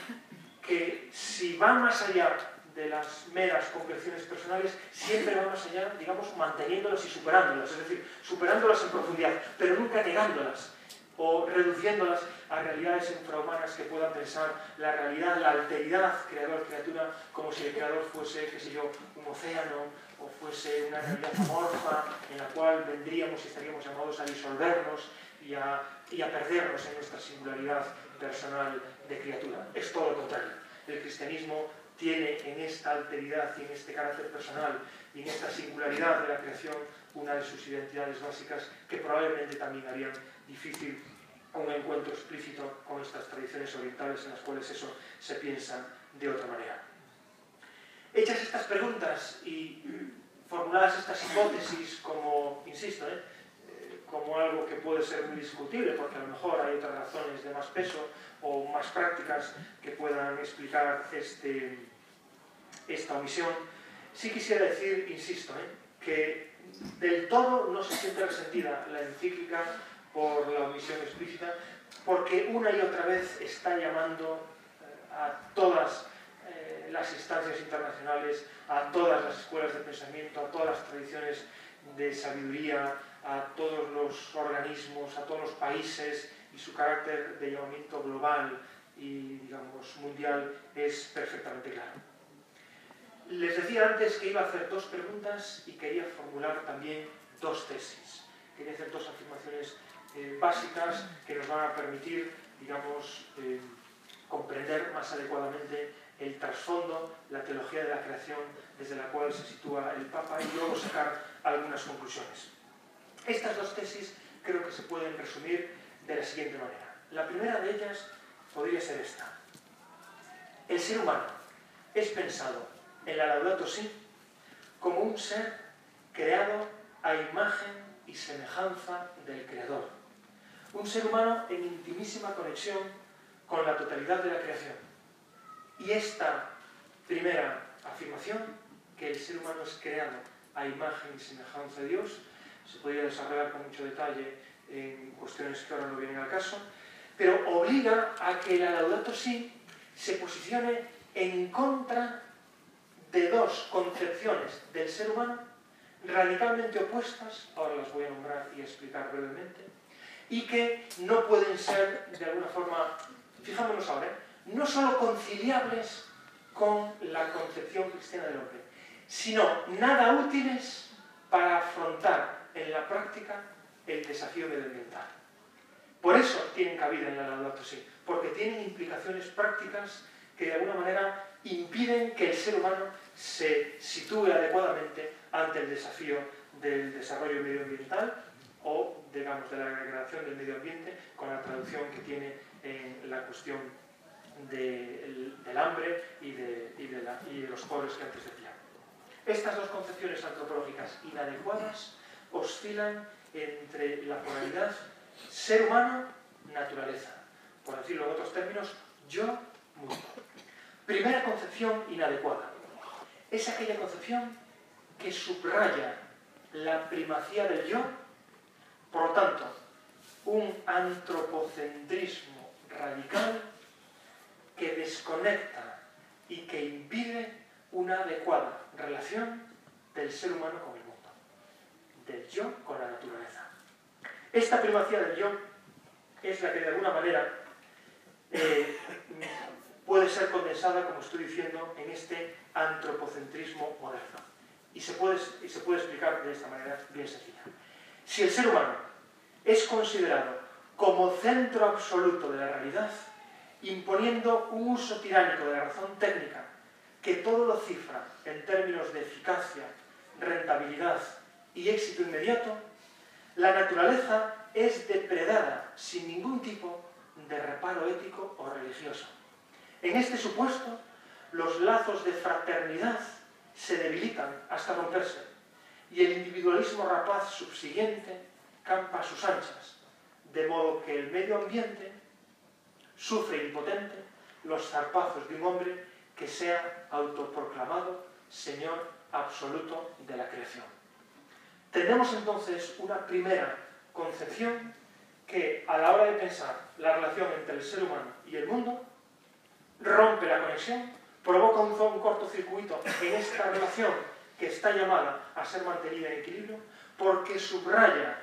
que si va más allá de las meras concreciones personales, siempre va más allá, digamos, manteniéndolas y superándolas, es decir, superándolas en profundidad, pero nunca negándolas o reduciéndolas a realidades infrahumanas que puedan pensar la realidad, la alteridad creador-criatura, como si el creador fuese, qué sé yo, un océano, o fuese una realidad amorfa en la cual vendríamos y estaríamos llamados a disolvernos y a perdernos en nuestra singularidad personal de criatura. Es todo lo contrario. El cristianismo tiene en esta alteridad y en este carácter personal y en esta singularidad de la creación una de sus identidades básicas que probablemente también harían difícil un encuentro explícito con estas tradiciones orientales en las cuales eso se piensa de otra manera. Hechas estas preguntas y formuladas estas hipótesis como, insisto, como algo que puede ser muy discutible, porque a lo mejor hay otras razones de más peso o más prácticas que puedan explicar esta omisión, sí quisiera decir, insisto, que del todo no se siente resentida la encíclica por la omisión explícita, porque una y otra vez está llamando a todas las instancias internacionales, a todas las escuelas de pensamiento, a todas las tradiciones de sabiduría, a todos los organismos, a todos los países, y su carácter de llamamiento global y, digamos, mundial es perfectamente claro. Les decía antes que iba a hacer dos preguntas y quería formular también dos tesis. Quería hacer dos afirmaciones básicas que nos van a permitir, digamos, comprender más adecuadamente el trasfondo, la teología de la creación desde la cual se sitúa el Papa y luego sacar algunas conclusiones. Estas dos tesis creo que se pueden resumir de la siguiente manera. La primera de ellas podría ser esta. El ser humano es pensado en la Laudato Si como un ser creado a imagen y semejanza del Creador. Un ser humano en intimísima conexión con la totalidad de la creación. Y esta primera afirmación, que el ser humano es creado a imagen y semejanza de Dios, se podría desarrollar con mucho detalle en cuestiones que ahora no vienen al caso, pero obliga a que la Laudato Si se posicione en contra de dos concepciones del ser humano radicalmente opuestas, ahora las voy a nombrar y explicar brevemente, y que no pueden ser, de alguna forma, fijémonos ahora, no solo conciliables con la concepción cristiana del hombre, sino nada útiles para afrontar en la práctica el desafío medioambiental. Por eso tienen cabida en la Laudato Si, porque tienen implicaciones prácticas que de alguna manera impiden que el ser humano se sitúe adecuadamente ante el desafío del desarrollo medioambiental o, digamos, de la degradación del medio ambiente, con la traducción que tiene en la cuestión del hambre y de los pobres que antes decía. Estas dos concepciones antropológicas inadecuadas oscilan entre la polaridad ser humano-naturaleza. Por decirlo en otros términos, yo-mundo. Primera concepción inadecuada. Es aquella concepción que subraya la primacía del yo, por lo tanto, un antropocentrismo radical que desconecta y que impide una adecuada relación del ser humano con el mundo, del yo con la naturaleza. Esta primacía del yo es la que de alguna manera puede ser condensada, como estoy diciendo, en este antropocentrismo moderno. Y se puede explicar de esta manera bien sencilla. Si el ser humano es considerado como centro absoluto de la realidad, imponiendo un uso tiránico de la razón técnica que todo lo cifra en términos de eficacia, rentabilidad y éxito inmediato, la naturaleza es depredada sin ningún tipo de reparo ético o religioso. En este supuesto, los lazos de fraternidad se debilitan hasta romperse y el individualismo rapaz subsiguiente campa a sus anchas, de modo que el medio ambiente sufre impotente los zarpazos de un hombre que sea autoproclamado Señor absoluto de la creación. Tenemos entonces una primera concepción que, a la hora de pensar la relación entre el ser humano y el mundo, rompe la conexión, provoca un cortocircuito en esta relación que está llamada a ser mantenida en equilibrio, porque subraya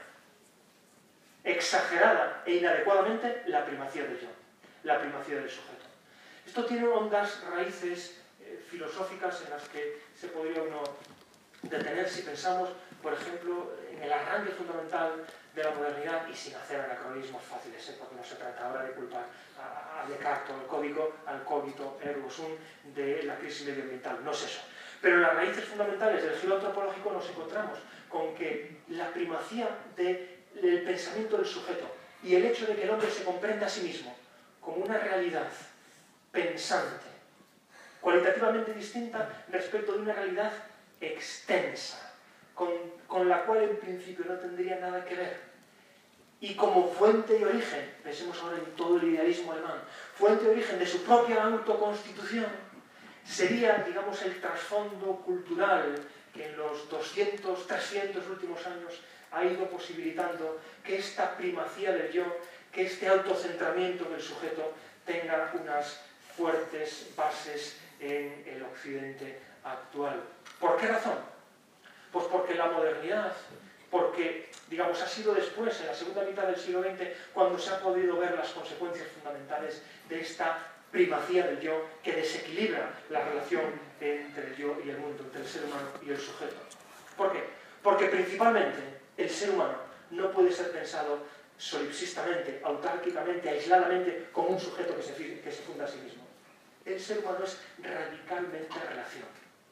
exagerada e inadecuadamente la primacía del yo, la primacía del sujeto. Esto tiene hondas raíces filosóficas en las que se podría uno detener si pensamos, por ejemplo, en el arranque fundamental de la modernidad, y sin hacer anacronismos fáciles, porque no se trata ahora de culpar a Descartes al cogito ergo sum de la crisis medioambiental, no es eso. Pero en las raíces fundamentales del giro antropológico nos encontramos con que la primacía del pensamiento del sujeto y el hecho de que el hombre se comprenda a sí mismo como una realidad pensante, cualitativamente distinta respecto de una realidad extensa, con la cual en principio no tendría nada que ver. Y como fuente y origen, pensemos ahora en todo el idealismo alemán, fuente y origen de su propia autoconstitución, sería, digamos, el trasfondo cultural que en los 200, 300 últimos años ha ido posibilitando que esta primacía del yo, que este autocentramiento del sujeto tenga unas fuertes bases en el occidente actual. ¿Por qué razón? Pues porque la modernidad, porque, digamos, ha sido después, en la segunda mitad del siglo XX, cuando se han podido ver las consecuencias fundamentales de esta primacía del yo que desequilibra la relación entre el yo y el mundo, entre el ser humano y el sujeto. ¿Por qué? Porque principalmente el ser humano no puede ser pensado solipsistamente, autárquicamente, aisladamente, como un sujeto que se funda a sí mismo. El ser humano es radicalmente relación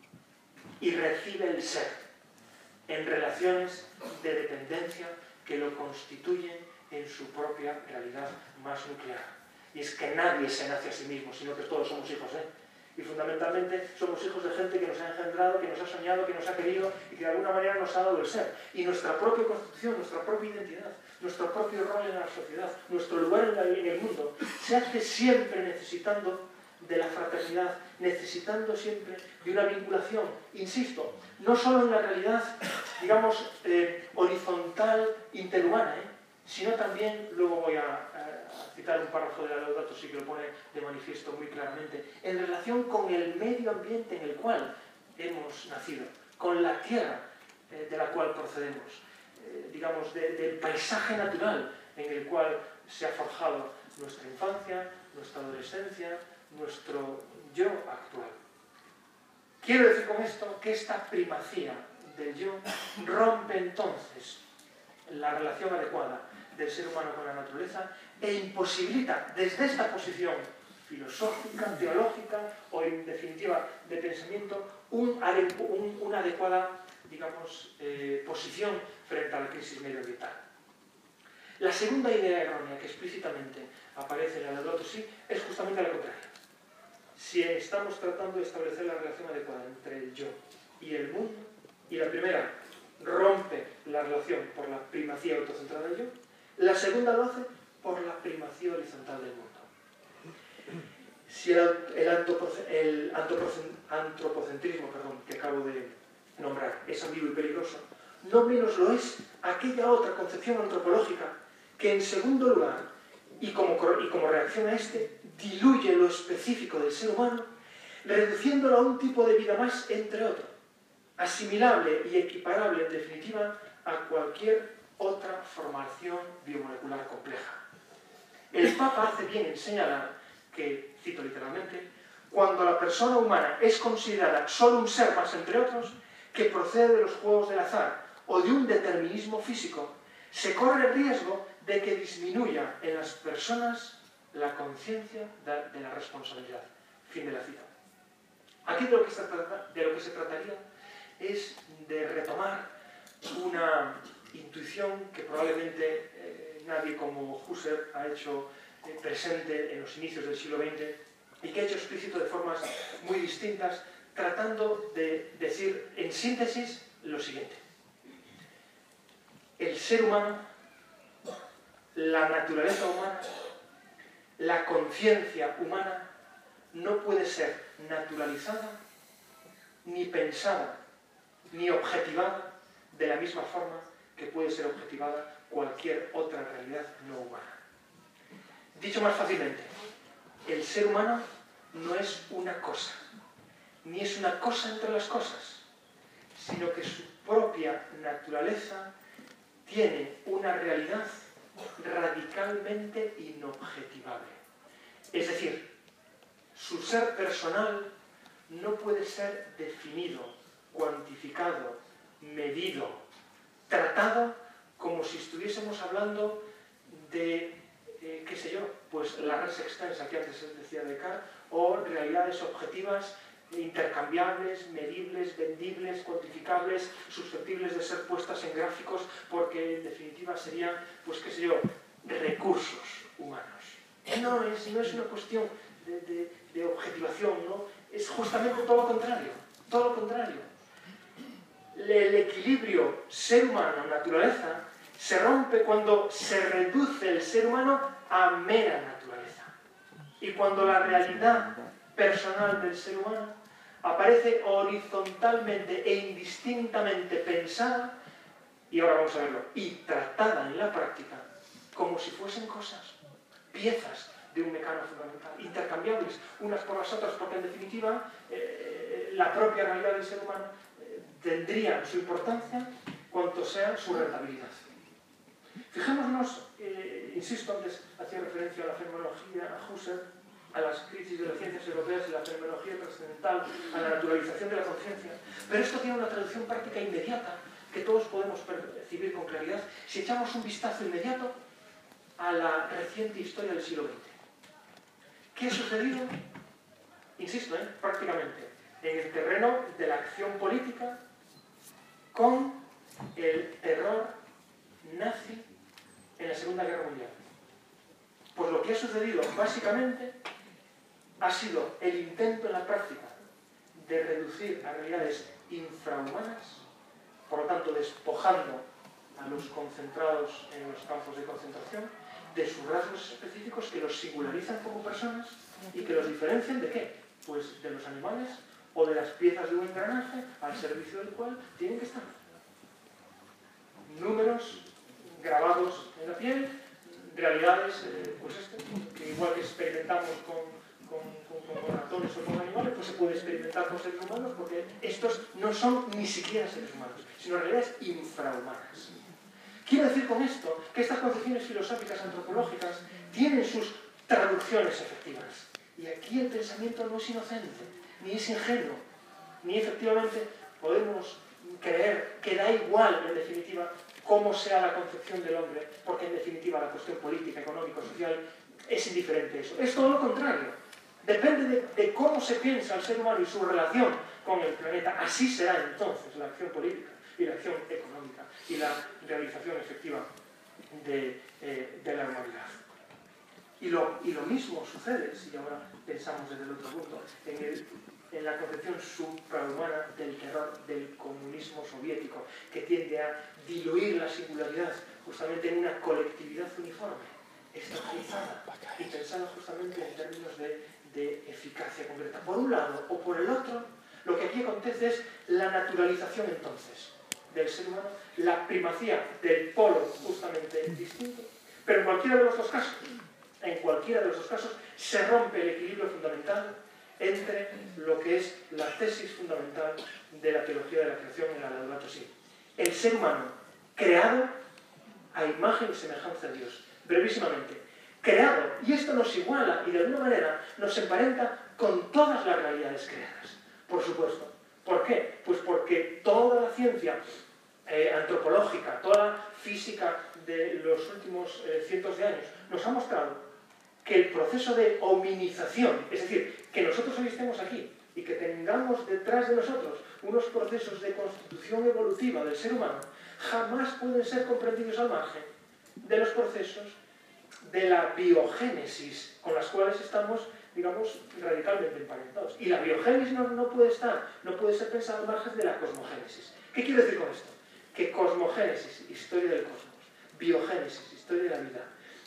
y recibe el ser en relaciones de dependencia que lo constituyen en su propia realidad más nuclear. Y es que nadie se nace a sí mismo, sino que todos somos hijos de él. Y fundamentalmente somos hijos de gente que nos ha engendrado, que nos ha soñado, que nos ha querido y que de alguna manera nos ha dado el ser. Y nuestra propia constitución, nuestra propia identidad, nuestro propio rol en la sociedad, nuestro lugar en el mundo, se hace siempre necesitando de la fraternidad, necesitando siempre de una vinculación, insisto, no solo en la realidad, digamos, horizontal, interhumana, sino también, luego voy a citar un párrafo de la Laudato Si que lo pone de manifiesto muy claramente, en relación con el medio ambiente en el cual hemos nacido, con la tierra de la cual procedemos, digamos, del paisaje natural en el cual se ha forjado nuestra infancia, nuestra adolescencia, nuestro yo actual. Quiero decir con esto que esta primacía del yo rompe entonces la relación adecuada del ser humano con la naturaleza e imposibilita desde esta posición filosófica, teológica o en definitiva de pensamiento una adecuada, digamos, posición frente a la crisis medioambiental. La segunda idea errónea que explícitamente aparece en la Laudato Si es justamente la contraria. Si estamos tratando de establecer la relación adecuada entre el yo y el mundo, y la primera rompe la relación por la primacía autocentrada del yo, la segunda lo hace por la primacía horizontal del mundo. Si el antropocentrismo que acabo de nombrar es ambiguo y peligroso, no menos lo es aquella otra concepción antropológica que en segundo lugar, y como reacción a este, diluye lo específico del ser humano, reduciéndolo a un tipo de vida más entre otro, asimilable y equiparable en definitiva a cualquier otra formación biomolecular compleja. El Papa hace bien en señalar que, cito literalmente, cuando la persona humana es considerada solo un ser más entre otros, que procede de los juegos del azar o de un determinismo físico, se corre el riesgo de que disminuya en las personas la conciencia de la responsabilidad. Fin de la cita. Aquí de lo que se trataría es de retomar una intuición que probablemente nadie como Husserl ha hecho presente en los inicios del siglo XX y que ha hecho explícito de formas muy distintas, tratando de decir en síntesis lo siguiente. El ser humano, la naturaleza humana, la conciencia humana no puede ser naturalizada, ni pensada, ni objetivada de la misma forma que puede ser objetivada cualquier otra realidad no humana. Dicho más fácilmente, el ser humano no es una cosa, ni es una cosa entre las cosas, sino que su propia naturaleza tiene una realidad radicalmente inobjetivable. Es decir, su ser personal no puede ser definido, cuantificado, medido, tratado como si estuviésemos hablando de, qué sé yo, pues la res extensa que antes decía Descartes, o realidades objetivas, intercambiables, medibles, vendibles, cuantificables, susceptibles de ser puestas en gráficos, porque en definitiva serían, pues qué sé yo, recursos humanos. No es una cuestión de objetivación, ¿no? Es justamente todo lo contrario, todo lo contrario. El equilibrio ser humano-naturaleza se rompe cuando se reduce el ser humano a mera naturaleza. Y cuando la realidad personal del ser humano aparece horizontalmente e indistintamente pensada, y ahora vamos a verlo, y tratada en la práctica, como si fuesen cosas, piezas de un mecano fundamental, intercambiables unas por las otras, porque en definitiva la propia realidad del ser humano tendría su importancia cuanto sea su rentabilidad. Fijémonos, insisto, antes hacía referencia a la fenomenología, a Husserl, a las crisis de las ciencias europeas y la fenomenología trascendental, a la naturalización de la conciencia, pero esto tiene una traducción práctica inmediata que todos podemos percibir con claridad si echamos un vistazo inmediato a la reciente historia del siglo XX. ¿Qué ha sucedido? Insisto, prácticamente en el terreno de la acción política con el terror nazi en la Segunda Guerra Mundial. Pues lo que ha sucedido básicamente ha sido el intento en la práctica de reducir a realidades infrahumanas, por lo tanto despojando a los concentrados en los campos de concentración de sus rasgos específicos que los singularizan como personas y que los diferencian ¿de qué? Pues de los animales o de las piezas de un engranaje al servicio del cual tienen que estar. Números grabados en la piel, realidades, pues que igual que experimentamos con ratones o con animales, pues se puede experimentar con seres humanos, porque estos no son ni siquiera seres humanos, sino realidades infrahumanas. Quiero decir con esto que estas concepciones filosóficas antropológicas tienen sus traducciones efectivas. Y aquí el pensamiento no es inocente, ni es ingenuo, ni efectivamente podemos creer que da igual, en definitiva, cómo sea la concepción del hombre, porque en definitiva la cuestión política, económica, social, es indiferente eso. Es todo lo contrario. Depende de cómo se piensa el ser humano y su relación con el planeta. Así será entonces la acción política y la acción económica y la realización efectiva de la humanidad. Y lo mismo sucede, si ahora pensamos desde el otro punto, en la concepción suprahumana del terror del comunismo soviético, que tiende a diluir la singularidad justamente en una colectividad uniforme, estandarizada y pensada justamente en términos de eficacia concreta. Por un lado o por el otro, lo que aquí acontece es la naturalización entonces del ser humano, la primacía del polo justamente distinto, pero en cualquiera de los dos casos, se rompe el equilibrio fundamental entre lo que es la tesis fundamental de la teología de la creación en la Laudato Si. El ser humano creado a imagen y semejanza de Dios. Brevísimamente, creado, y esto nos iguala y de alguna manera nos emparenta con todas las realidades creadas, por supuesto. ¿Por qué? Pues porque toda la ciencia antropológica, toda la física de los últimos cientos de años nos ha mostrado que el proceso de hominización, es decir, que nosotros hoy estemos aquí y que tengamos detrás de nosotros unos procesos de constitución evolutiva del ser humano, jamás pueden ser comprendidos al margen de los procesos de la biogénesis con las cuales estamos, digamos, radicalmente emparentados. Y la biogénesis no puede ser pensada al margen de la cosmogénesis. ¿Qué quiero decir con esto? Que cosmogénesis, historia del cosmos, biogénesis, historia de la vida,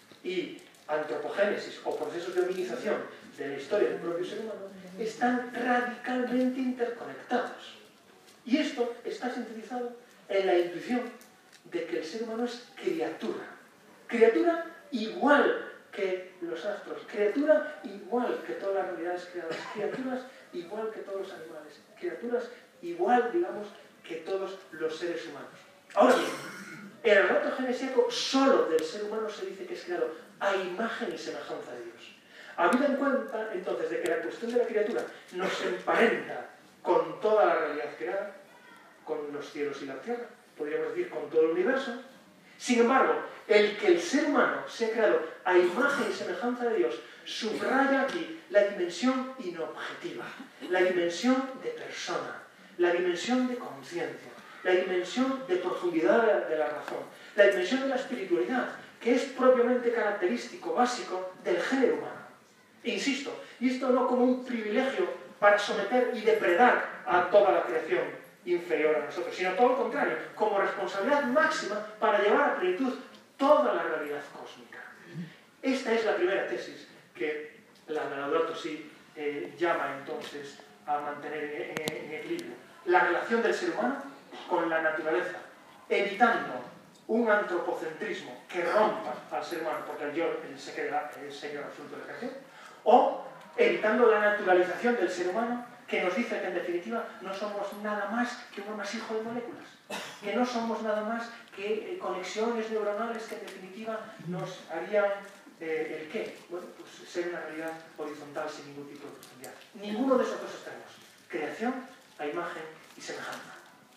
y antropogénesis o procesos de hominización de la historia del propio ser humano están radicalmente interconectados. Y esto está sintetizado en la intuición de que el ser humano es criatura. Criatura igual que los astros, criatura igual que todas las realidades creadas, criaturas igual que todos los animales, criaturas igual, digamos, que todos los seres humanos. Ahora bien, en el relato genesíaco solo del ser humano se dice que es creado a imagen y semejanza de Dios. Habida en cuenta, entonces, de que la cuestión de la criatura nos emparenta con toda la realidad creada, con los cielos y la tierra, podríamos decir con todo el universo. Sin embargo, el que el ser humano sea creado a imagen y semejanza de Dios subraya aquí la dimensión inobjetiva, la dimensión de persona, la dimensión de conciencia, la dimensión de profundidad de la razón, la dimensión de la espiritualidad, que es propiamente característico, básico del género humano. E insisto, y esto no como un privilegio para someter y depredar a toda la creación inferior a nosotros, sino todo lo contrario, como responsabilidad máxima para llevar a plenitud toda la realidad cósmica. Esta es la primera tesis que la Laudato Si llama entonces a mantener en equilibrio. La relación del ser humano con la naturaleza, evitando un antropocentrismo que rompa al ser humano, porque el yo se queda el señor absoluto de la creación, o evitando la naturalización del ser humano, que nos dice que en definitiva no somos nada más que un amasijo de moléculas, que no somos nada más que conexiones neuronales que en definitiva nos harían ¿el qué? Bueno, pues ser una realidad horizontal sin ningún tipo de profundidad. Ninguno de esos dos extremos. Creación a imagen y semejanza.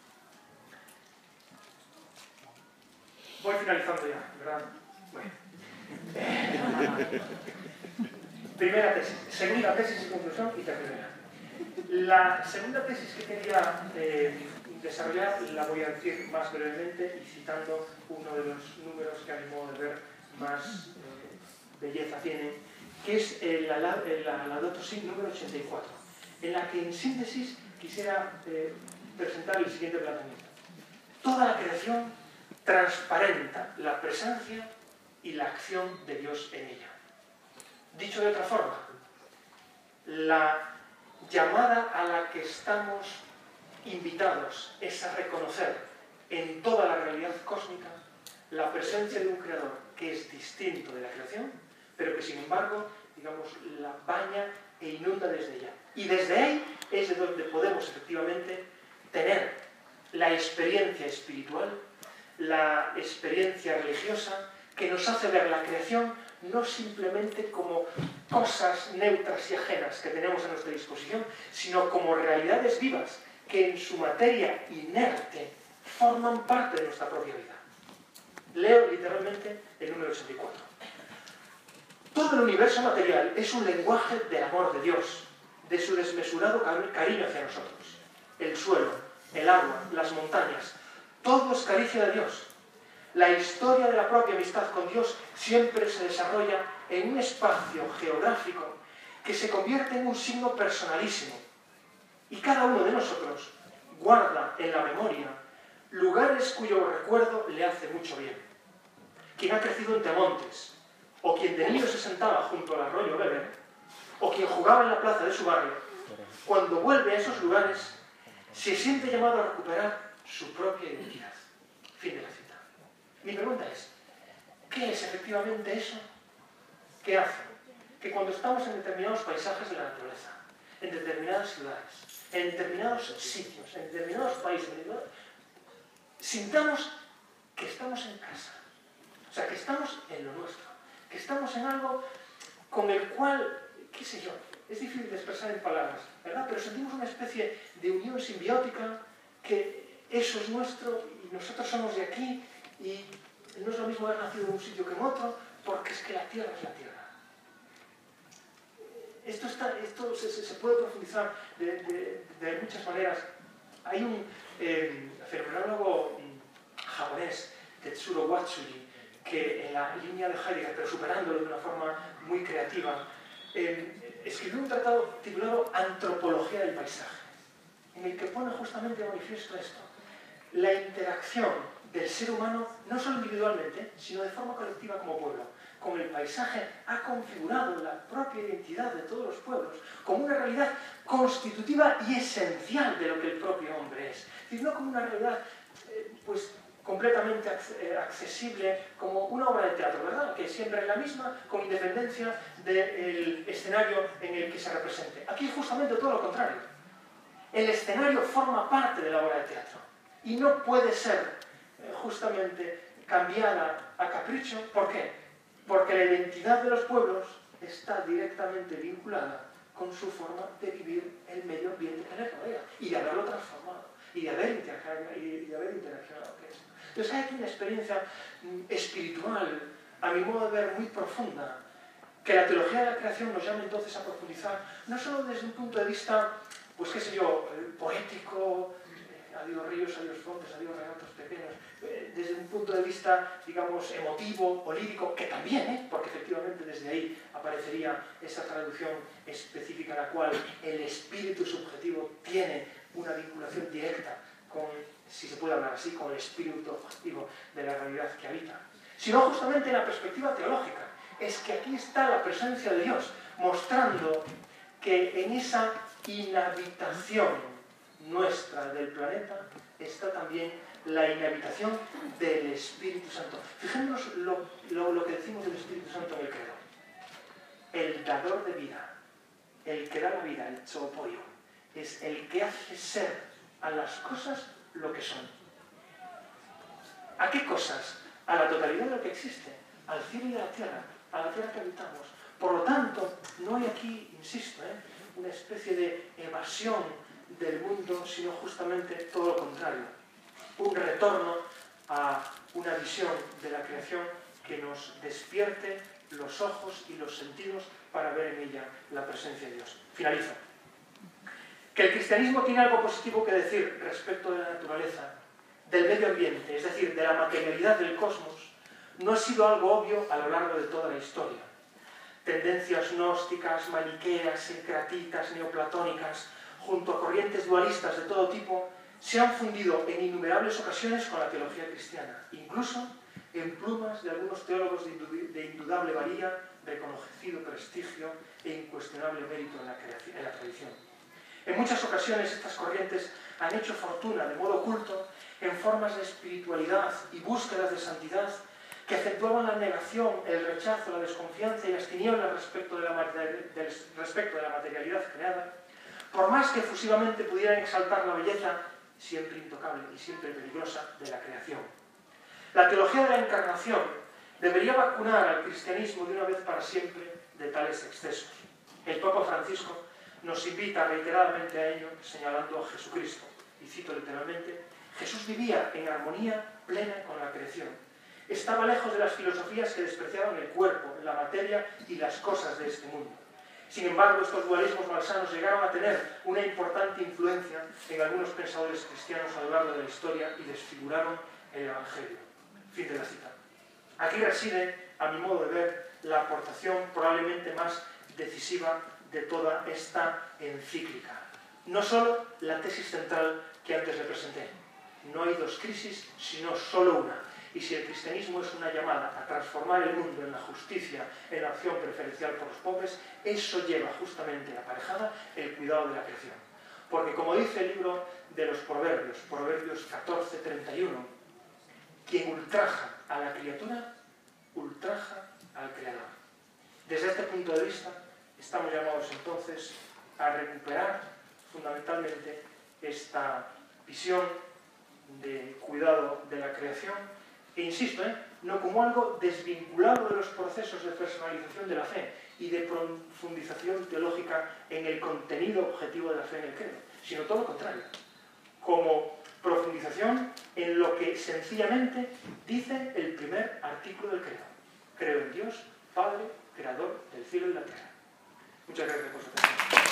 Voy finalizando ya, ¿verdad? Bueno. Primera tesis, segunda tesis y conclusión y tercera. La segunda tesis que quería desarrollar la voy a decir más brevemente y citando uno de los números que a mi modo de ver más belleza tiene, que es la Laudato Si número 84, en la que en síntesis quisiera presentar el siguiente planteamiento. Toda la creación transparenta la presencia y la acción de Dios en ella. Dicho de otra forma, la llamada a la que estamos invitados es a reconocer en toda la realidad cósmica la presencia de un creador que es distinto de la creación, pero que sin embargo, digamos, la baña e inunda desde ella. Y desde ahí es de donde podemos efectivamente tener la experiencia espiritual la experiencia religiosa que nos hace ver la creación no simplemente como cosas neutras y ajenas que tenemos a nuestra disposición, sino como realidades vivas que en su materia inerte forman parte de nuestra propia vida. Leo literalmente el número 84. Todo el universo material es un lenguaje del amor de Dios, de su desmesurado cariño hacia nosotros. El suelo, el agua, las montañas, todo es caricia de Dios. La historia de la propia amistad con Dios siempre se desarrolla en un espacio geográfico que se convierte en un signo personalísimo. Y cada uno de nosotros guarda en la memoria lugares cuyo recuerdo le hace mucho bien. Quien ha crecido en Temontes, o quien de niño se sentaba junto al arroyo Beber, o quien jugaba en la plaza de su barrio, cuando vuelve a esos lugares, se siente llamado a recuperar su propia identidad. Fin de la cita. Mi pregunta es, ¿qué es efectivamente eso que hace que cuando estamos en determinados paisajes de la naturaleza, en determinadas ciudades, en determinados sitios, en determinados países, sintamos que estamos en casa? O sea, que estamos en lo nuestro, que estamos en algo con el cual, qué sé yo, es difícil de expresar en palabras, ¿verdad? Pero sentimos una especie de unión simbiótica, que eso es nuestro y nosotros somos de aquí, y no es lo mismo haber nacido en un sitio que en otro, porque es que la tierra es la tierra. Esto se puede profundizar de muchas maneras. Hay un fenomenólogo japonés, Tetsuro Watsuji, que en la línea de Heidegger, pero superándolo de una forma muy creativa, escribió un tratado titulado Antropología del Paisaje, en el que pone justamente de manifiesto esto: la interacción del ser humano, no solo individualmente, sino de forma colectiva como pueblo, con el paisaje, ha configurado la propia identidad de todos los pueblos como una realidad constitutiva y esencial de lo que el propio hombre es. Es decir, no como una realidad pues completamente accesible como una obra de teatro, ¿verdad? Que siempre es la misma, con independencia del escenario en el que se represente. Aquí es justamente todo lo contrario. El escenario forma parte de la obra de teatro y no puede ser justamente cambiada a capricho. ¿Por qué? Porque la identidad de los pueblos está directamente vinculada con su forma de vivir el medio ambiente que les rodea y de haberlo transformado y de haber interaccionado con esto. Entonces hay aquí una experiencia espiritual, a mi modo de ver, muy profunda, que la teología de la creación nos llama entonces a profundizar, no solo desde un punto de vista, pues qué sé yo, poético, adiós ríos, adiós fontes, adiós regatos pequeños, desde un punto de vista, digamos, emotivo o lírico, que también, porque efectivamente desde ahí aparecería esa traducción específica en la cual el espíritu subjetivo tiene una vinculación directa con, si se puede hablar así, con el espíritu objetivo de la realidad que habita, sino justamente en la perspectiva teológica. Es que aquí está la presencia de Dios, mostrando que en esa inhabitación nuestra del planeta está también la inhabitación del Espíritu Santo. Fijémonos lo que decimos del Espíritu Santo en el credo. El dador de vida, el que da la vida, el tsopoio, es el que hace ser a las cosas lo que son. ¿A qué cosas? A la totalidad de lo que existe, al cielo y a la tierra que habitamos. Por lo tanto, no hay aquí, insisto, una especie de evasión del mundo, sino justamente todo lo contrario. Un retorno a una visión de la creación que nos despierte los ojos y los sentidos para ver en ella la presencia de Dios. Finalizo. Que el cristianismo tiene algo positivo que decir respecto de la naturaleza, del medio ambiente, es decir, de la materialidad del cosmos, no ha sido algo obvio a lo largo de toda la historia. Tendencias gnósticas, maniqueas, sincratitas, neoplatónicas, junto a corrientes dualistas de todo tipo, se han fundido en innumerables ocasiones con la teología cristiana, incluso en plumas de algunos teólogos de indudable valía, reconocido prestigio e incuestionable mérito en la tradición. En muchas ocasiones estas corrientes han hecho fortuna de modo oculto en formas de espiritualidad y búsquedas de santidad que acentuaban la negación, el rechazo, la desconfianza y las tinieblas respecto de la materialidad creada, por más que efusivamente pudieran exaltar la belleza, siempre intocable y siempre peligrosa, de la creación. La teología de la encarnación debería vacunar al cristianismo de una vez para siempre de tales excesos. El Papa Francisco nos invita reiteradamente a ello, señalando a Jesucristo. Y cito literalmente: Jesús vivía en armonía plena con la creación. Estaba lejos de las filosofías que despreciaban el cuerpo, la materia y las cosas de este mundo. Sin embargo, estos dualismos malsanos llegaron a tener una importante influencia en algunos pensadores cristianos a lo largo de la historia y desfiguraron el Evangelio. Fin de la cita. Aquí reside, a mi modo de ver, la aportación probablemente más decisiva de toda esta encíclica. No solo la tesis central que antes le presenté. No hay dos crisis, sino solo una. Y si el cristianismo es una llamada a transformar el mundo en la justicia, en la acción preferencial por los pobres, eso lleva justamente aparejada el cuidado de la creación. Porque como dice el libro de los Proverbios, Proverbios 14:31, quien ultraja a la criatura, ultraja al Creador. Desde este punto de vista, estamos llamados entonces a recuperar fundamentalmente esta visión de cuidado de la creación, e insisto, no como algo desvinculado de los procesos de personalización de la fe y de profundización teológica en el contenido objetivo de la fe en el credo, sino todo lo contrario, como profundización en lo que sencillamente dice el primer artículo del credo. Creo en Dios, Padre, Creador del cielo y la tierra. Muchas gracias por su atención.